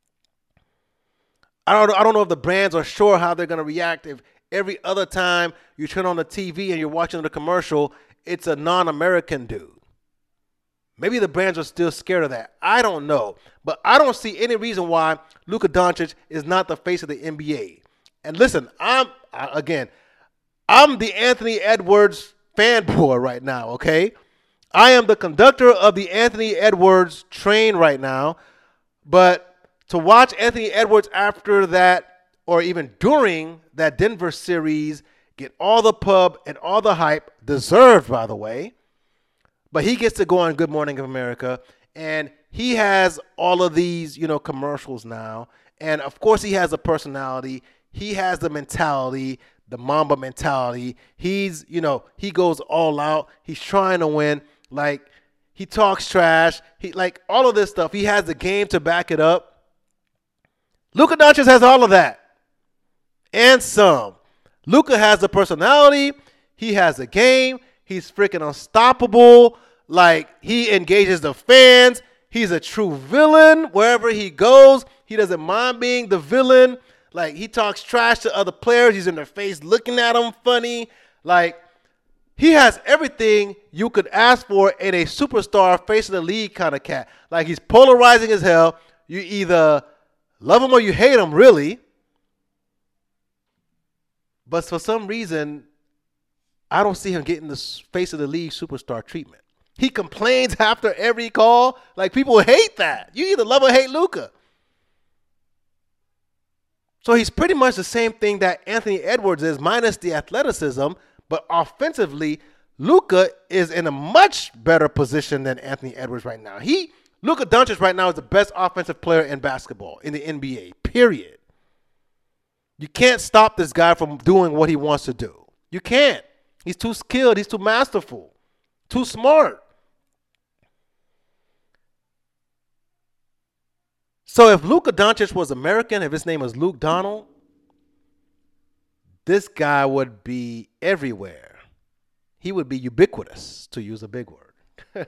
I don't know if the brands are sure how they're going to react if every other time you turn on the TV and you're watching the commercial, it's a non-American dude. Maybe the brands are still scared of that. I don't know. But I don't see any reason why Luka Doncic is not the face of the NBA. And listen, I'm the Anthony Edwards fanboy right now, okay? I am the conductor of the Anthony Edwards train right now. But to watch Anthony Edwards after that, or even during that Denver series, get all the pub and all the hype, deserved, by the way. But he gets to go on Good Morning America, and he has all of these, commercials now. And, of course, he has a personality. He has the mentality, the Mamba mentality. He goes all out. He's trying to win. Like, he talks trash. All of this stuff. He has the game to back it up. Luka Doncic has all of that and some. Luka has the personality. He has the game. He's freaking unstoppable. He engages the fans. He's a true villain wherever he goes. He doesn't mind being the villain. He talks trash to other players. He's in their face looking at them funny. He has everything you could ask for in a superstar face of the league kind of cat. He's polarizing as hell. You either love him or you hate him, really. But for some reason, I don't see him getting the face of the league superstar treatment. He complains after every call. People hate that. You either love or hate Luka. So he's pretty much the same thing that Anthony Edwards is, minus the athleticism. But offensively, Luka is in a much better position than Anthony Edwards right now. Luka Doncic right now is the best offensive player in basketball, in the NBA, period. You can't stop this guy from doing what he wants to do. You can't. He's too skilled. He's too masterful. Too smart. So if Luka Doncic was American, if his name was Luke Donald, this guy would be everywhere. He would be ubiquitous, to use a big word.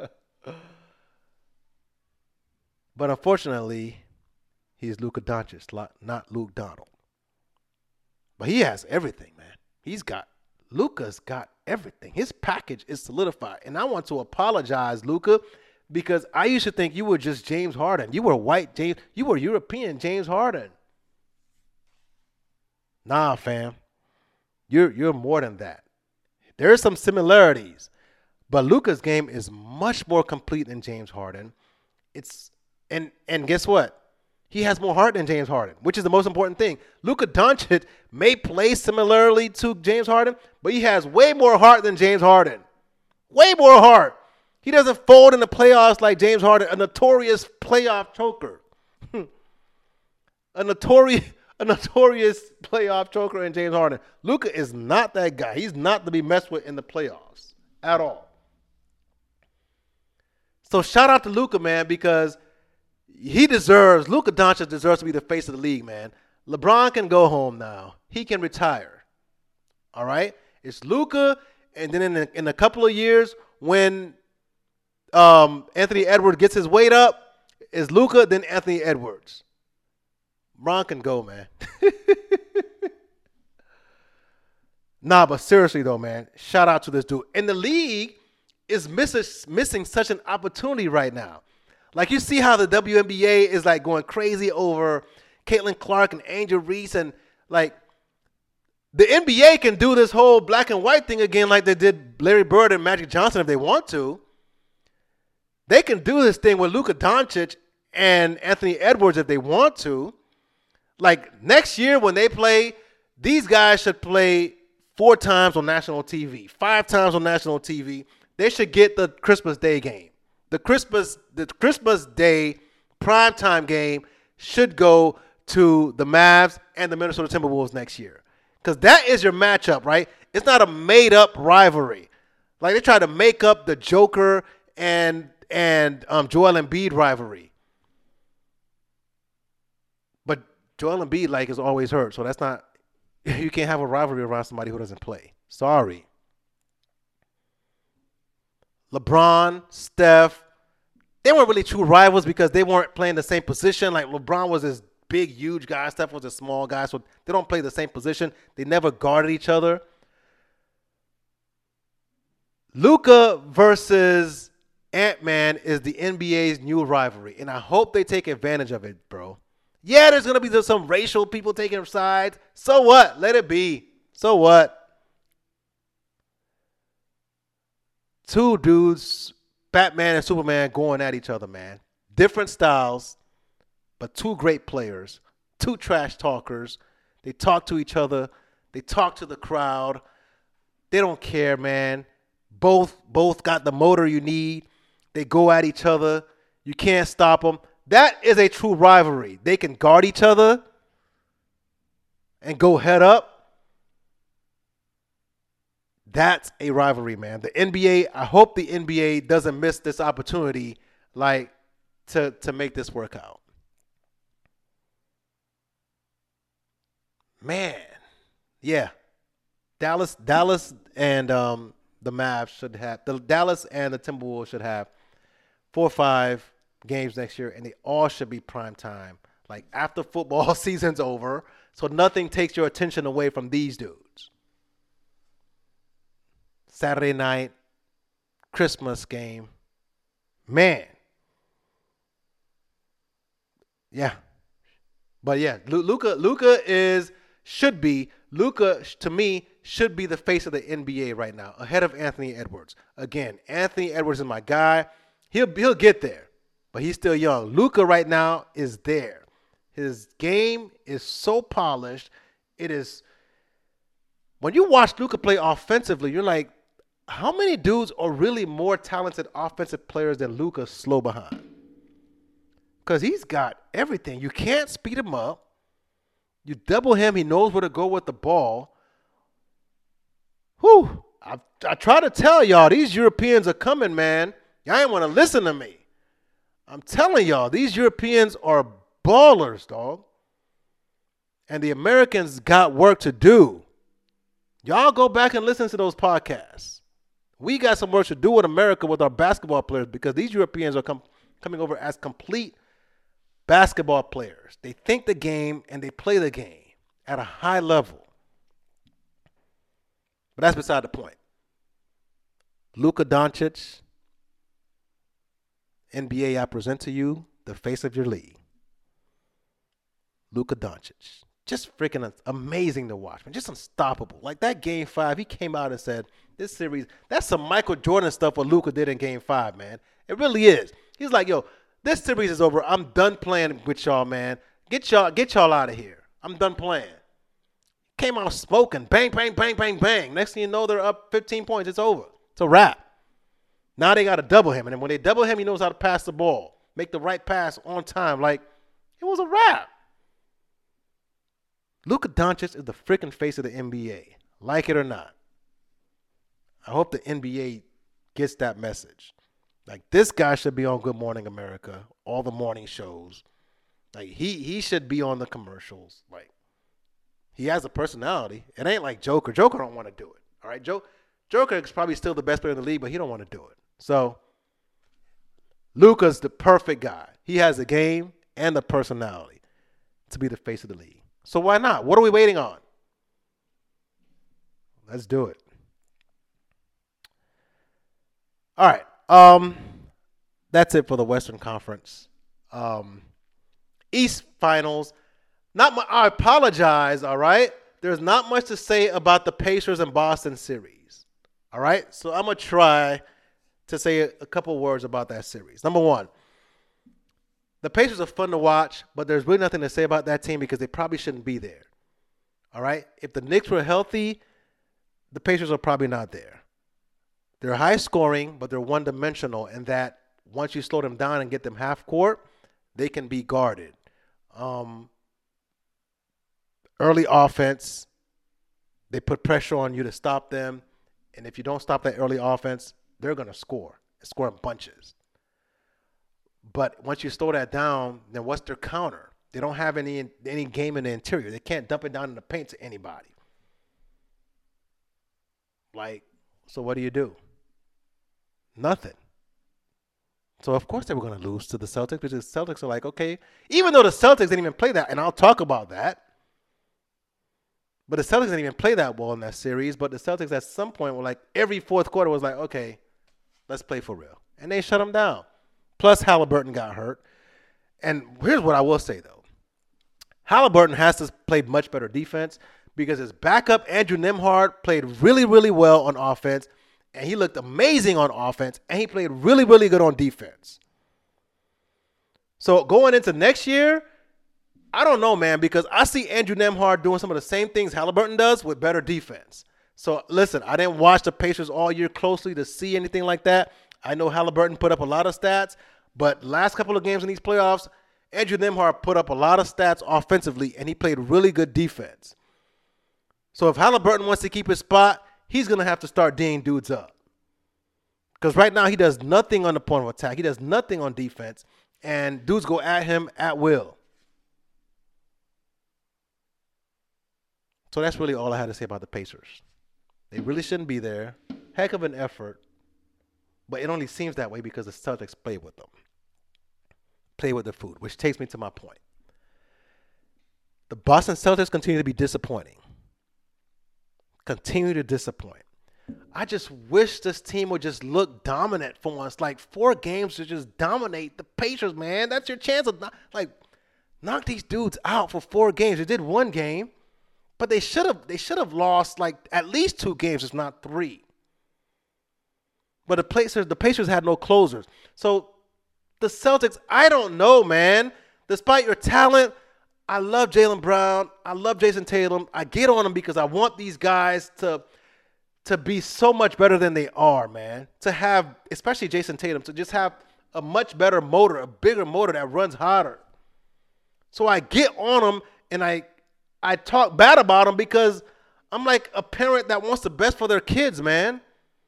But unfortunately, he's Luka Doncic, not Luke Donald. But he has everything, man. Luka's got everything. His package is solidified. And I want to apologize, Luka, because I used to think you were just James Harden. You were white James. You were European James Harden. Nah, fam. You're more than that. There are some similarities, but Luka's game is much more complete than James Harden. And guess what? He has more heart than James Harden, which is the most important thing. Luka Doncic may play similarly to James Harden, but he has way more heart than James Harden. Way more heart. He doesn't fold in the playoffs like James Harden, a notorious playoff choker. A notorious playoff choker in James Harden. Luka is not that guy. He's not to be messed with in the playoffs at all. So shout out to Luka, man, because Luka Doncic deserves to be the face of the league, man. LeBron can go home now. He can retire. All right? It's Luka, and then in a couple of years when Anthony Edwards gets his weight up, it's Luka, then Anthony Edwards. Bron can go, man. Nah, but seriously though, man, shout out to this dude. And the league is missing such an opportunity right now. You see how the WNBA is going crazy over Caitlin Clark and Angel Reese, and the NBA can do this whole black and white thing again like they did Larry Bird and Magic Johnson if they want to. They can do this thing with Luka Doncic and Anthony Edwards if they want to. Next year when they play, these guys should play 4 times on national TV, 5 times on national TV. They should get the Christmas Day game. The Christmas Day primetime game should go to the Mavs and the Minnesota Timberwolves next year. Because that is your matchup, right? It's not a made-up rivalry. Like they try to make up the Joker and Joel Embiid rivalry. But Joel Embiid, like, is always hurt. So that's not – you can't have a rivalry around somebody who doesn't play. Sorry. LeBron, Steph, they weren't really true rivals because they weren't playing the same position. Like LeBron was this big, huge guy. Steph was a small guy. So they don't play the same position. They never guarded each other. Luka versus Ant-Man is the NBA's new rivalry. And I hope they take advantage of it, bro. Yeah, there's going to be some racial people taking sides. So what? Let it be. So what? Two dudes, Batman and Superman, going at each other, man. Different styles, but two great players, two trash talkers. They talk to each other. They talk to the crowd. They don't care, man. Both got the motor you need. They go at each other. You can't stop them. That is a true rivalry. They can guard each other and go head up. That's a rivalry, man. The NBA, I hope the NBA doesn't miss this opportunity, like, to make this work out. Man. Yeah. Dallas and the Mavs should have, the Dallas and the Timberwolves should have 4 or 5 games next year, and they all should be prime time, like after football season's over, so nothing takes your attention away from these dudes. Saturday night, Christmas game. Man. Yeah. But yeah, Luka to me should be the face of the NBA right now, ahead of Anthony Edwards. Again, Anthony Edwards is my guy. He'll get there, but he's still young. Luka right now is there. His game is so polished. It is, when you watch Luka play offensively, you're like, how many dudes are really more talented offensive players than Luka slow behind? Because he's got everything. You can't speed him up. You double him, he knows where to go with the ball. Whew. I try to tell y'all, these Europeans are coming, man. Y'all ain't want to listen to me. I'm telling y'all, these Europeans are ballers, dog. And the Americans got work to do. Y'all go back and listen to those podcasts. We got some work to do with America with our basketball players because these Europeans are coming over as complete basketball players. They think the game and they play the game at a high level. But that's beside the point. Luka Doncic, NBA, I present to you the face of your league. Luka Doncic. Just freaking amazing to watch, man. Just unstoppable. Like that Game 5, he came out and said, this series, that's some Michael Jordan stuff what Luka did in Game 5, man. It really is. He's like, yo, this series is over. I'm done playing with y'all, man. Get y'all out of here. I'm done playing. Came out smoking. Bang, bang, bang, bang, bang. Next thing you know, they're up 15 points. It's over. It's a wrap. Now they got to double him. And then when they double him, he knows how to pass the ball. Make the right pass on time. Like, it was a wrap. Luka Doncic is the freaking face of the NBA. Like it or not. I hope the NBA gets that message. Like, this guy should be on Good Morning America, all the morning shows. Like, he should be on the commercials. Like, he has a personality. It ain't like Joker. Joker don't want to do it. All right, Joker is probably still the best player in the league, but he don't want to do it. So, Luka's the perfect guy. He has the game and the personality to be the face of the league. So why not? What are we waiting on? Let's do it. All right. That's it for the Western Conference. East Finals. I apologize, all right? There's not much to say about the Pacers and Boston series. All right? So I'm going to try to say a couple words about that series. Number one, the Pacers are fun to watch, but there's really nothing to say about that team because they probably shouldn't be there. All right? If the Knicks were healthy, the Pacers are probably not there. They're high scoring, but they're one-dimensional in that once you slow them down and get them half court, they can be guarded. Early offense, they put pressure on you to stop them. And if you don't stop that early offense, they're going to score in bunches. But once you slow that down, then what's their counter? They don't have any game in the interior. They can't dump it down in the paint to anybody. So what do? Nothing. So, of course, they were going to lose to the Celtics because the Celtics are like, okay, even though the Celtics didn't even play that, and I'll talk about that, but the Celtics didn't even play that well in that series, but the Celtics at some point were like, every fourth quarter was like, okay, let's play for real. And they shut them down. Plus, Halliburton got hurt. And here's what I will say, though. Halliburton has to play much better defense because his backup, Andrew Nembhard, played really, really well on offense, and he looked amazing on offense, and he played really, really good on defense. So going into next year, I don't know, man, because I see Andrew Nembhard doing some of the same things Halliburton does with better defense. So, listen, I didn't watch the Pacers all year closely to see anything like that. I know Halliburton put up a lot of stats, but last couple of games in these playoffs, Andrew Nembhard put up a lot of stats offensively, and he played really good defense. So if Halliburton wants to keep his spot, he's going to have to start D'ing dudes up. Because right now he does nothing on the point of attack. He does nothing on defense, and dudes go at him at will. So that's really all I had to say about the Pacers. They really shouldn't be there. Heck of an effort. But it only seems that way because the Celtics play with them. Play with their food, which takes me to my point. The Boston Celtics continue to be disappointing. Continue to disappoint. I just wish this team would just look dominant for once. Like 4 games to just dominate the Pacers, man. That's your chance of knock these dudes out for 4 games. They did 1 game, but they should have lost like at least 2 games, if not 3. But the Pacers had no closers. So the Celtics, I don't know, man. Despite your talent, I love Jaylen Brown. I love Jason Tatum. I get on them because I want these guys to be so much better than they are, man. To have, especially Jason Tatum, to just have a much better motor, a bigger motor that runs hotter. So I get on them and I talk bad about them because I'm like a parent that wants the best for their kids, man.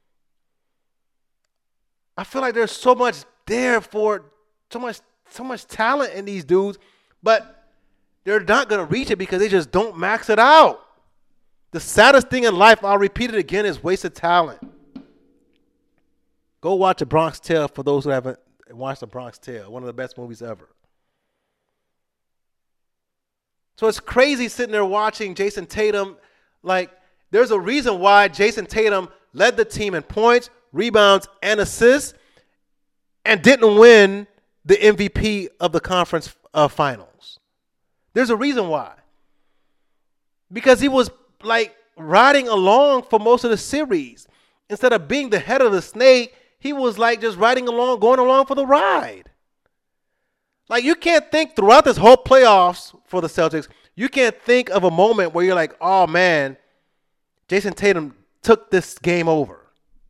I feel like there's so much there for so much talent in these dudes, but they're not going to reach it because they just don't max it out. The saddest thing in life, I'll repeat it again, is wasted talent. Go watch The Bronx Tale for those who haven't watched The Bronx Tale, one of the best movies ever. So it's crazy sitting there watching Jason Tatum. Like, there's a reason why Jason Tatum led the team in points, rebounds, and assists, and didn't win the MVP of the conference finals. There's a reason why. Because he was like riding along for most of the series. Instead of being the head of the snake, he was like just riding along, going along for the ride. Like, you can't think throughout this whole playoffs for the Celtics, you can't think of a moment where you're like, oh man, Jason Tatum took this game over.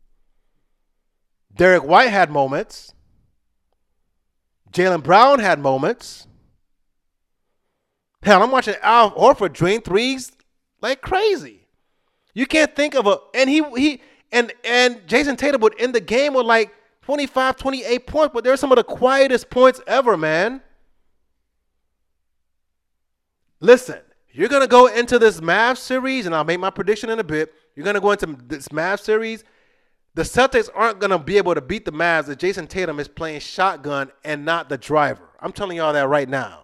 Derek White had moments. Jaylen Brown had moments. Hell, I'm watching Al Horford drain threes like crazy. You can't think of and Jason Tatum would end the game with like 25, 28 points, but they're some of the quietest points ever, man. Listen, you're going to go into this Mavs series, and I'll make my prediction in a bit. You're going to go into this Mavs series. The Celtics aren't going to be able to beat the Mavs if Jason Tatum is playing shotgun and not the driver. I'm telling y'all that right now.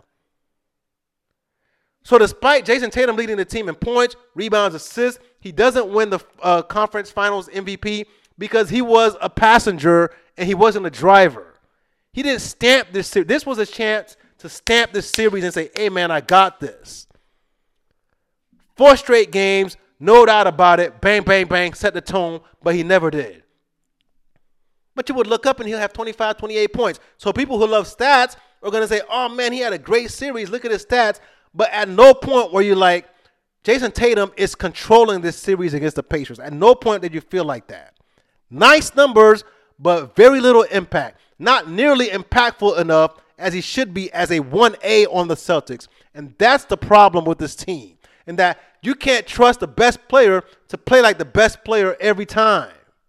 So despite Jason Tatum leading the team in points, rebounds, assists, he doesn't win the conference finals MVP because he was a passenger and he wasn't a driver. He didn't stamp this series. This was a chance to stamp this series and say, hey, man, I got this. 4 straight games, no doubt about it. Bang, bang, bang, set the tone, but he never did. But you would look up and he'll have 25, 28 points. So people who love stats are going to say, oh, man, he had a great series. Look at his stats. But at no point were you like, Jason Tatum is controlling this series against the Pacers. At no point did you feel like that. Nice numbers, but very little impact. Not nearly impactful enough as he should be as a 1A on the Celtics. And that's the problem with this team. And that you can't trust the best player to play like the best player every time.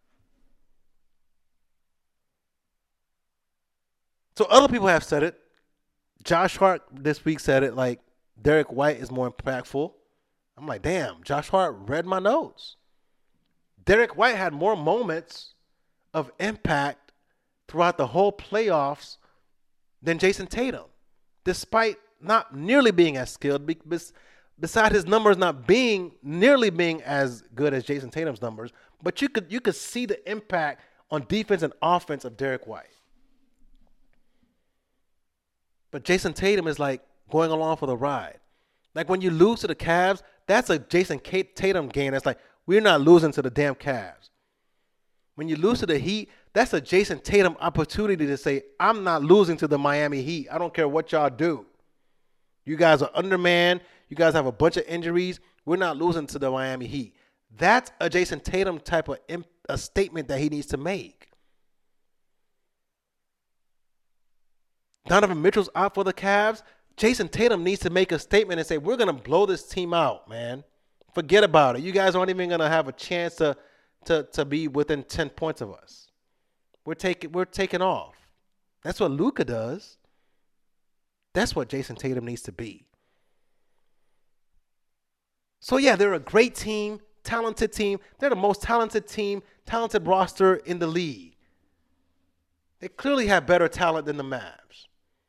So other people have said it. Josh Hart this week said it like Derek White is more impactful. I'm like, damn, Josh Hart read my notes. Derek White had more moments of impact throughout the whole playoffs than Jason Tatum, despite not nearly being as skilled, beside his numbers not nearly being as good as Jason Tatum's numbers. But you could see the impact on defense and offense of Derek White. But Jason Tatum is like going along for the ride. Like when you lose to the Cavs, that's a Jason Tatum game. That's like, we're not losing to the damn Cavs. When you lose to the Heat, that's a Jason Tatum opportunity to say, I'm not losing to the Miami Heat. I don't care what y'all do. You guys are undermanned. You guys have a bunch of injuries. We're not losing to the Miami Heat. That's a Jason Tatum type of a statement that he needs to make. Donovan Mitchell's out for the Cavs. Jason Tatum needs to make a statement and say, we're going to blow this team out, man. Forget about it. You guys aren't even going to have a chance to be within 10 points of us. We're taking off. That's what Luka does. That's what Jason Tatum needs to be. So, yeah, they're a great team, talented team. They're the most talented team, talented roster in the league. They clearly have better talent than the Mavs.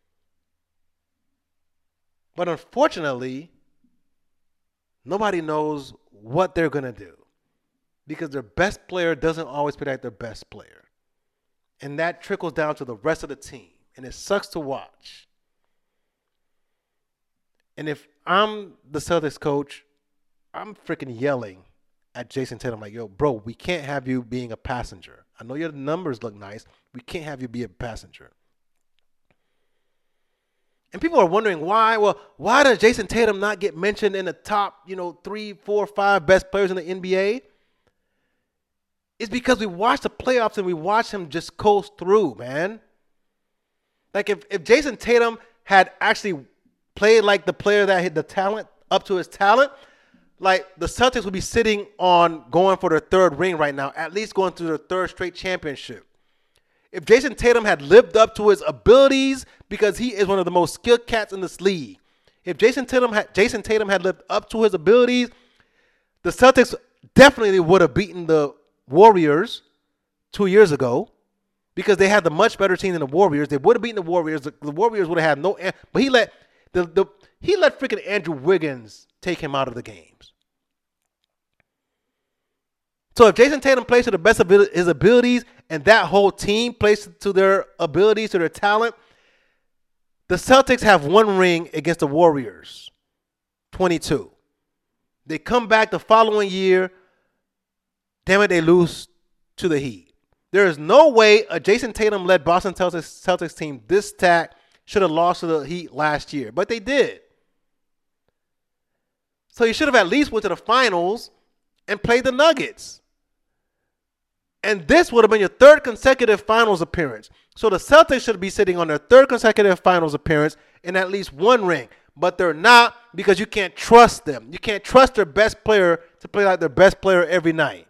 But unfortunately, nobody knows what they're going to do because their best player doesn't always play like their best player. And that trickles down to the rest of the team, and it sucks to watch. And if I'm the Celtics coach, I'm freaking yelling at Jason Tatum like, yo, bro, we can't have you being a passenger. I know your numbers look nice. We can't have you be a passenger. And people are wondering why. Well, why does Jason Tatum not get mentioned in the top, 3, 4, 5 best players in the NBA? It's because we watch the playoffs and we watch him just coast through, man. Like if Jason Tatum had actually played like the player that had the talent up to his talent, like the Celtics would be sitting on going for their third ring right now, at least going through their third straight championship. If Jason Tatum had lived up to his abilities, because he is one of the most skilled cats in this league, if Jason Tatum had lived up to his abilities, the Celtics definitely would have beaten the Warriors 2 years ago because they had the much better team than the Warriors. They would have beaten the Warriors. The Warriors would have had no – but he let freaking Andrew Wiggins take him out of the games. So if Jason Tatum plays to the best of his abilities and that whole team plays to their abilities, to their talent, the Celtics have one ring against the Warriors, 22. They come back the following year. Damn it, they lose to the Heat. There is no way a Jason Tatum-led Boston Celtics team this stacked should have lost to the Heat last year, but they did. So you should have at least went to the finals and played the Nuggets. And this would have been your third consecutive finals appearance. So the Celtics should be sitting on their third consecutive finals appearance in at least one ring. But they're not because you can't trust them. You can't trust their best player to play like their best player every night.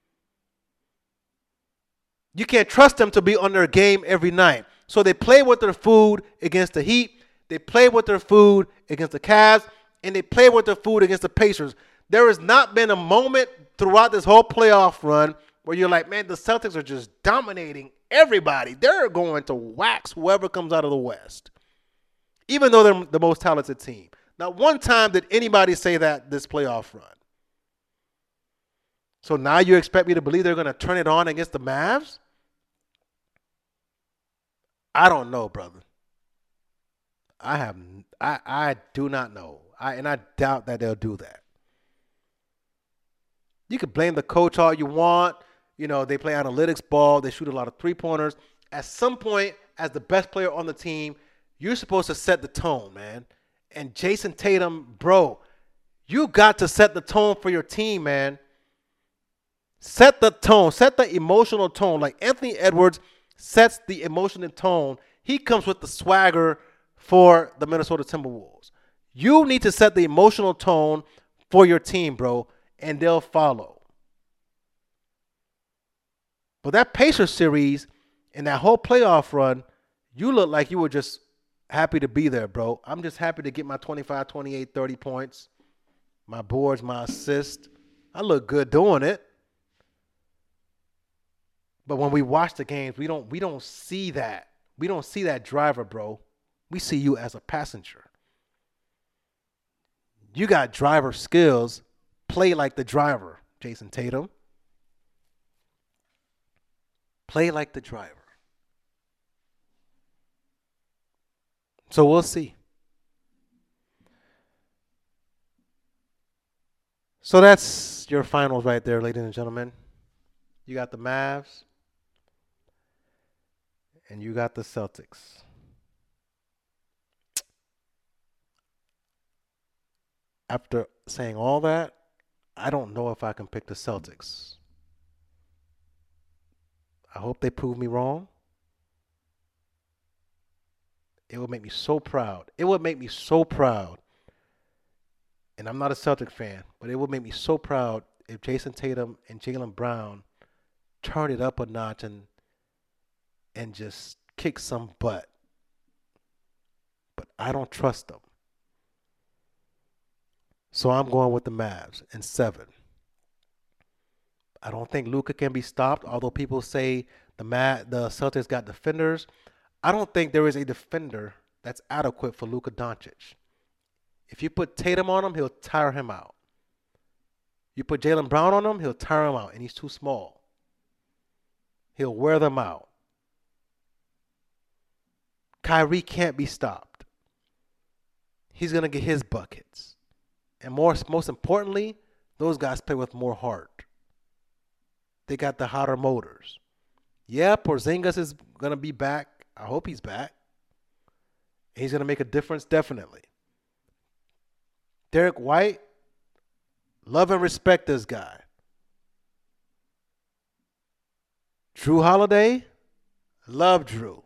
You can't trust them to be on their game every night. So they play with their food against the Heat. They play with their food against the Cavs. And they play with their food against the Pacers. There has not been a moment throughout this whole playoff run where you're like, man, the Celtics are just dominating everybody. They're going to wax whoever comes out of the West, even though they're the most talented team. Not one time did anybody say that this playoff run. So now you expect me to believe they're going to turn it on against the Mavs? I don't know, brother. I do not know. And I doubt that they'll do that. You could blame the coach all you want. They play analytics ball. They shoot a lot of three-pointers. At some point, as the best player on the team, you're supposed to set the tone, man. And Jason Tatum, bro, you got to set the tone for your team, man. Set the tone. Set the emotional tone. Like Anthony Edwards sets the emotional tone. He comes with the swagger for the Minnesota Timberwolves. You need to set the emotional tone for your team, bro, and they'll follow. But that Pacers series and that whole playoff run, you look like you were just happy to be there, bro. I'm just happy to get my 25, 28, 30 points, my boards, my assists. I look good doing it. But when we watch the games, we don't see that. We don't see that driver, bro. We see you as a passenger. You got driver skills. Play like the driver, Jason Tatum. Play like the driver. So we'll see. So that's your finals right there, ladies and gentlemen. You got the Mavs. And you got the Celtics. After saying all that, I don't know if I can pick the Celtics. I hope they prove me wrong. It would make me so proud. It would make me so proud. And I'm not a Celtic fan, but it would make me so proud if Jason Tatum and Jaylen Brown turned it up a notch and just kick some butt. But I don't trust them. So I'm going with the Mavs in 7. I don't think Luka can be stopped, although people say the Celtics got defenders. I don't think there is a defender that's adequate for Luka Doncic. If you put Tatum on him, he'll tire him out. You put Jaylen Brown on him, he'll tire him out, and he's too small. He'll wear them out. Kyrie can't be stopped. He's going to get his buckets. And most importantly, those guys play with more heart. They got the hotter motors. Yeah, Porzingis is going to be back. I hope he's back. He's going to make a difference, definitely. Derek White, love and respect this guy. Drew Holiday, love Drew.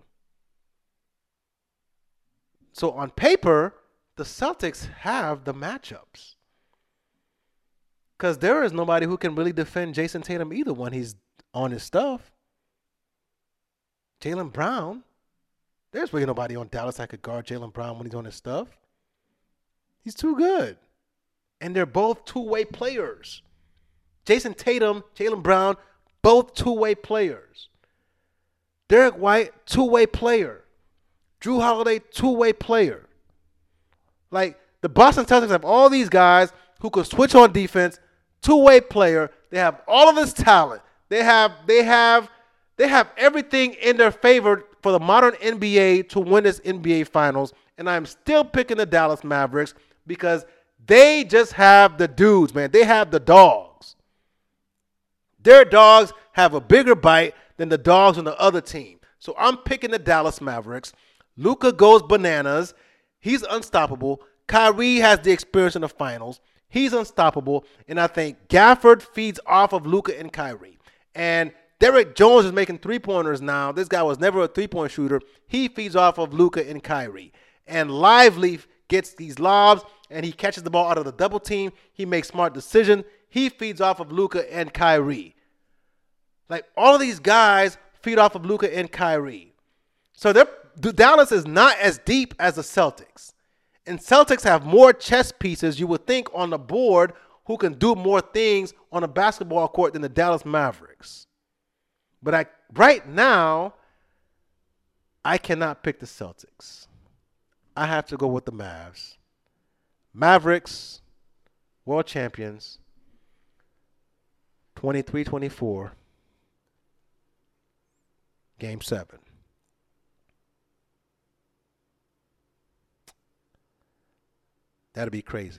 So on paper, the Celtics have the matchups. Because there is nobody who can really defend Jason Tatum either when he's on his stuff. Jaylen Brown, there's really nobody on Dallas that could guard Jaylen Brown when he's on his stuff. He's too good. And they're both two-way players. Jason Tatum, Jaylen Brown, both two-way players. Derek White, two-way player. Drew Holiday, two-way player. Like, the Boston Celtics have all these guys who could switch on defense, two-way player. They have all of this talent. They have everything in their favor for the modern NBA to win this NBA Finals. And I'm still picking the Dallas Mavericks because they just have the dudes, man. They have the dogs. Their dogs have a bigger bite than the dogs on the other team. So I'm picking the Dallas Mavericks. Luka goes bananas. He's unstoppable. Kyrie has the experience in the finals. He's unstoppable. And I think Gafford feeds off of Luka and Kyrie. And Derek Jones is making three-pointers now. This guy was never a three-point shooter. He feeds off of Luka and Kyrie. And Lively gets these lobs, and he catches the ball out of the double team. He makes smart decisions. He feeds off of Luka and Kyrie. Like, all of these guys feed off of Luka and Kyrie. So Dallas is not as deep as the Celtics. And Celtics have more chess pieces, you would think, on the board who can do more things on a basketball court than the Dallas Mavericks. But right now, I cannot pick the Celtics. I have to go with the Mavs. Mavericks, world champions, 23-24, Game 7. That'd be crazy.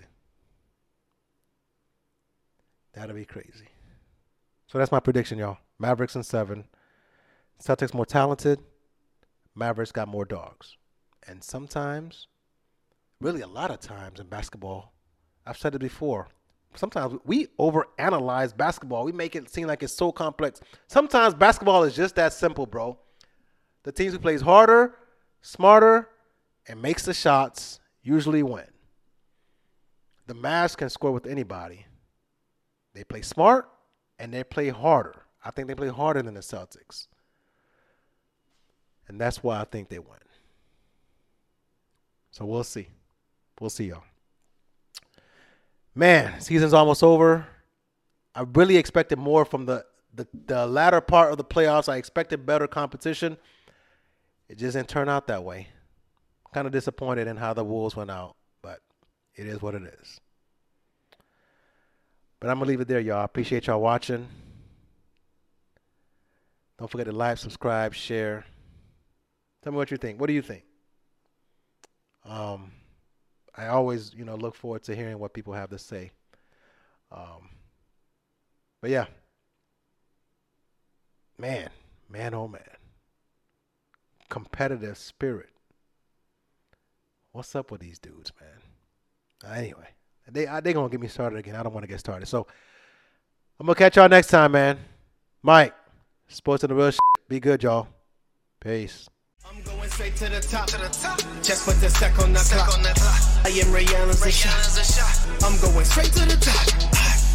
That'd be crazy. So that's my prediction, y'all. Mavericks in 7. Celtics more talented. Mavericks got more dogs. And sometimes, really a lot of times in basketball, I've said it before, sometimes we overanalyze basketball. We make it seem like it's so complex. Sometimes basketball is just that simple, bro. The teams who plays harder, smarter, and makes the shots usually win. The Mavs can score with anybody. They play smart and they play harder. I think they play harder than the Celtics. And that's why I think they win. So we'll see. We'll see, y'all. Man, season's almost over. I really expected more from the latter part of the playoffs. I expected better competition. It just didn't turn out that way. Kind of disappointed in how the Wolves went out, but it is what it is. But I'm going to leave it there, y'all. I appreciate y'all watching. Don't forget to like, subscribe, share. Tell me what you think. What do you think? I always, look forward to hearing what people have to say. But yeah. Man, oh man. Competitive spirit. What's up with these dudes, man? Anyway, they going to get me started again. I don't want to get started. So I'm going to catch y'all next time, man. Mike, sports and the real shit. Be good, y'all. Peace. I'm going straight to the top. Just put the stack on the clock. I am Ray Allen's a shot. I'm going straight to the top.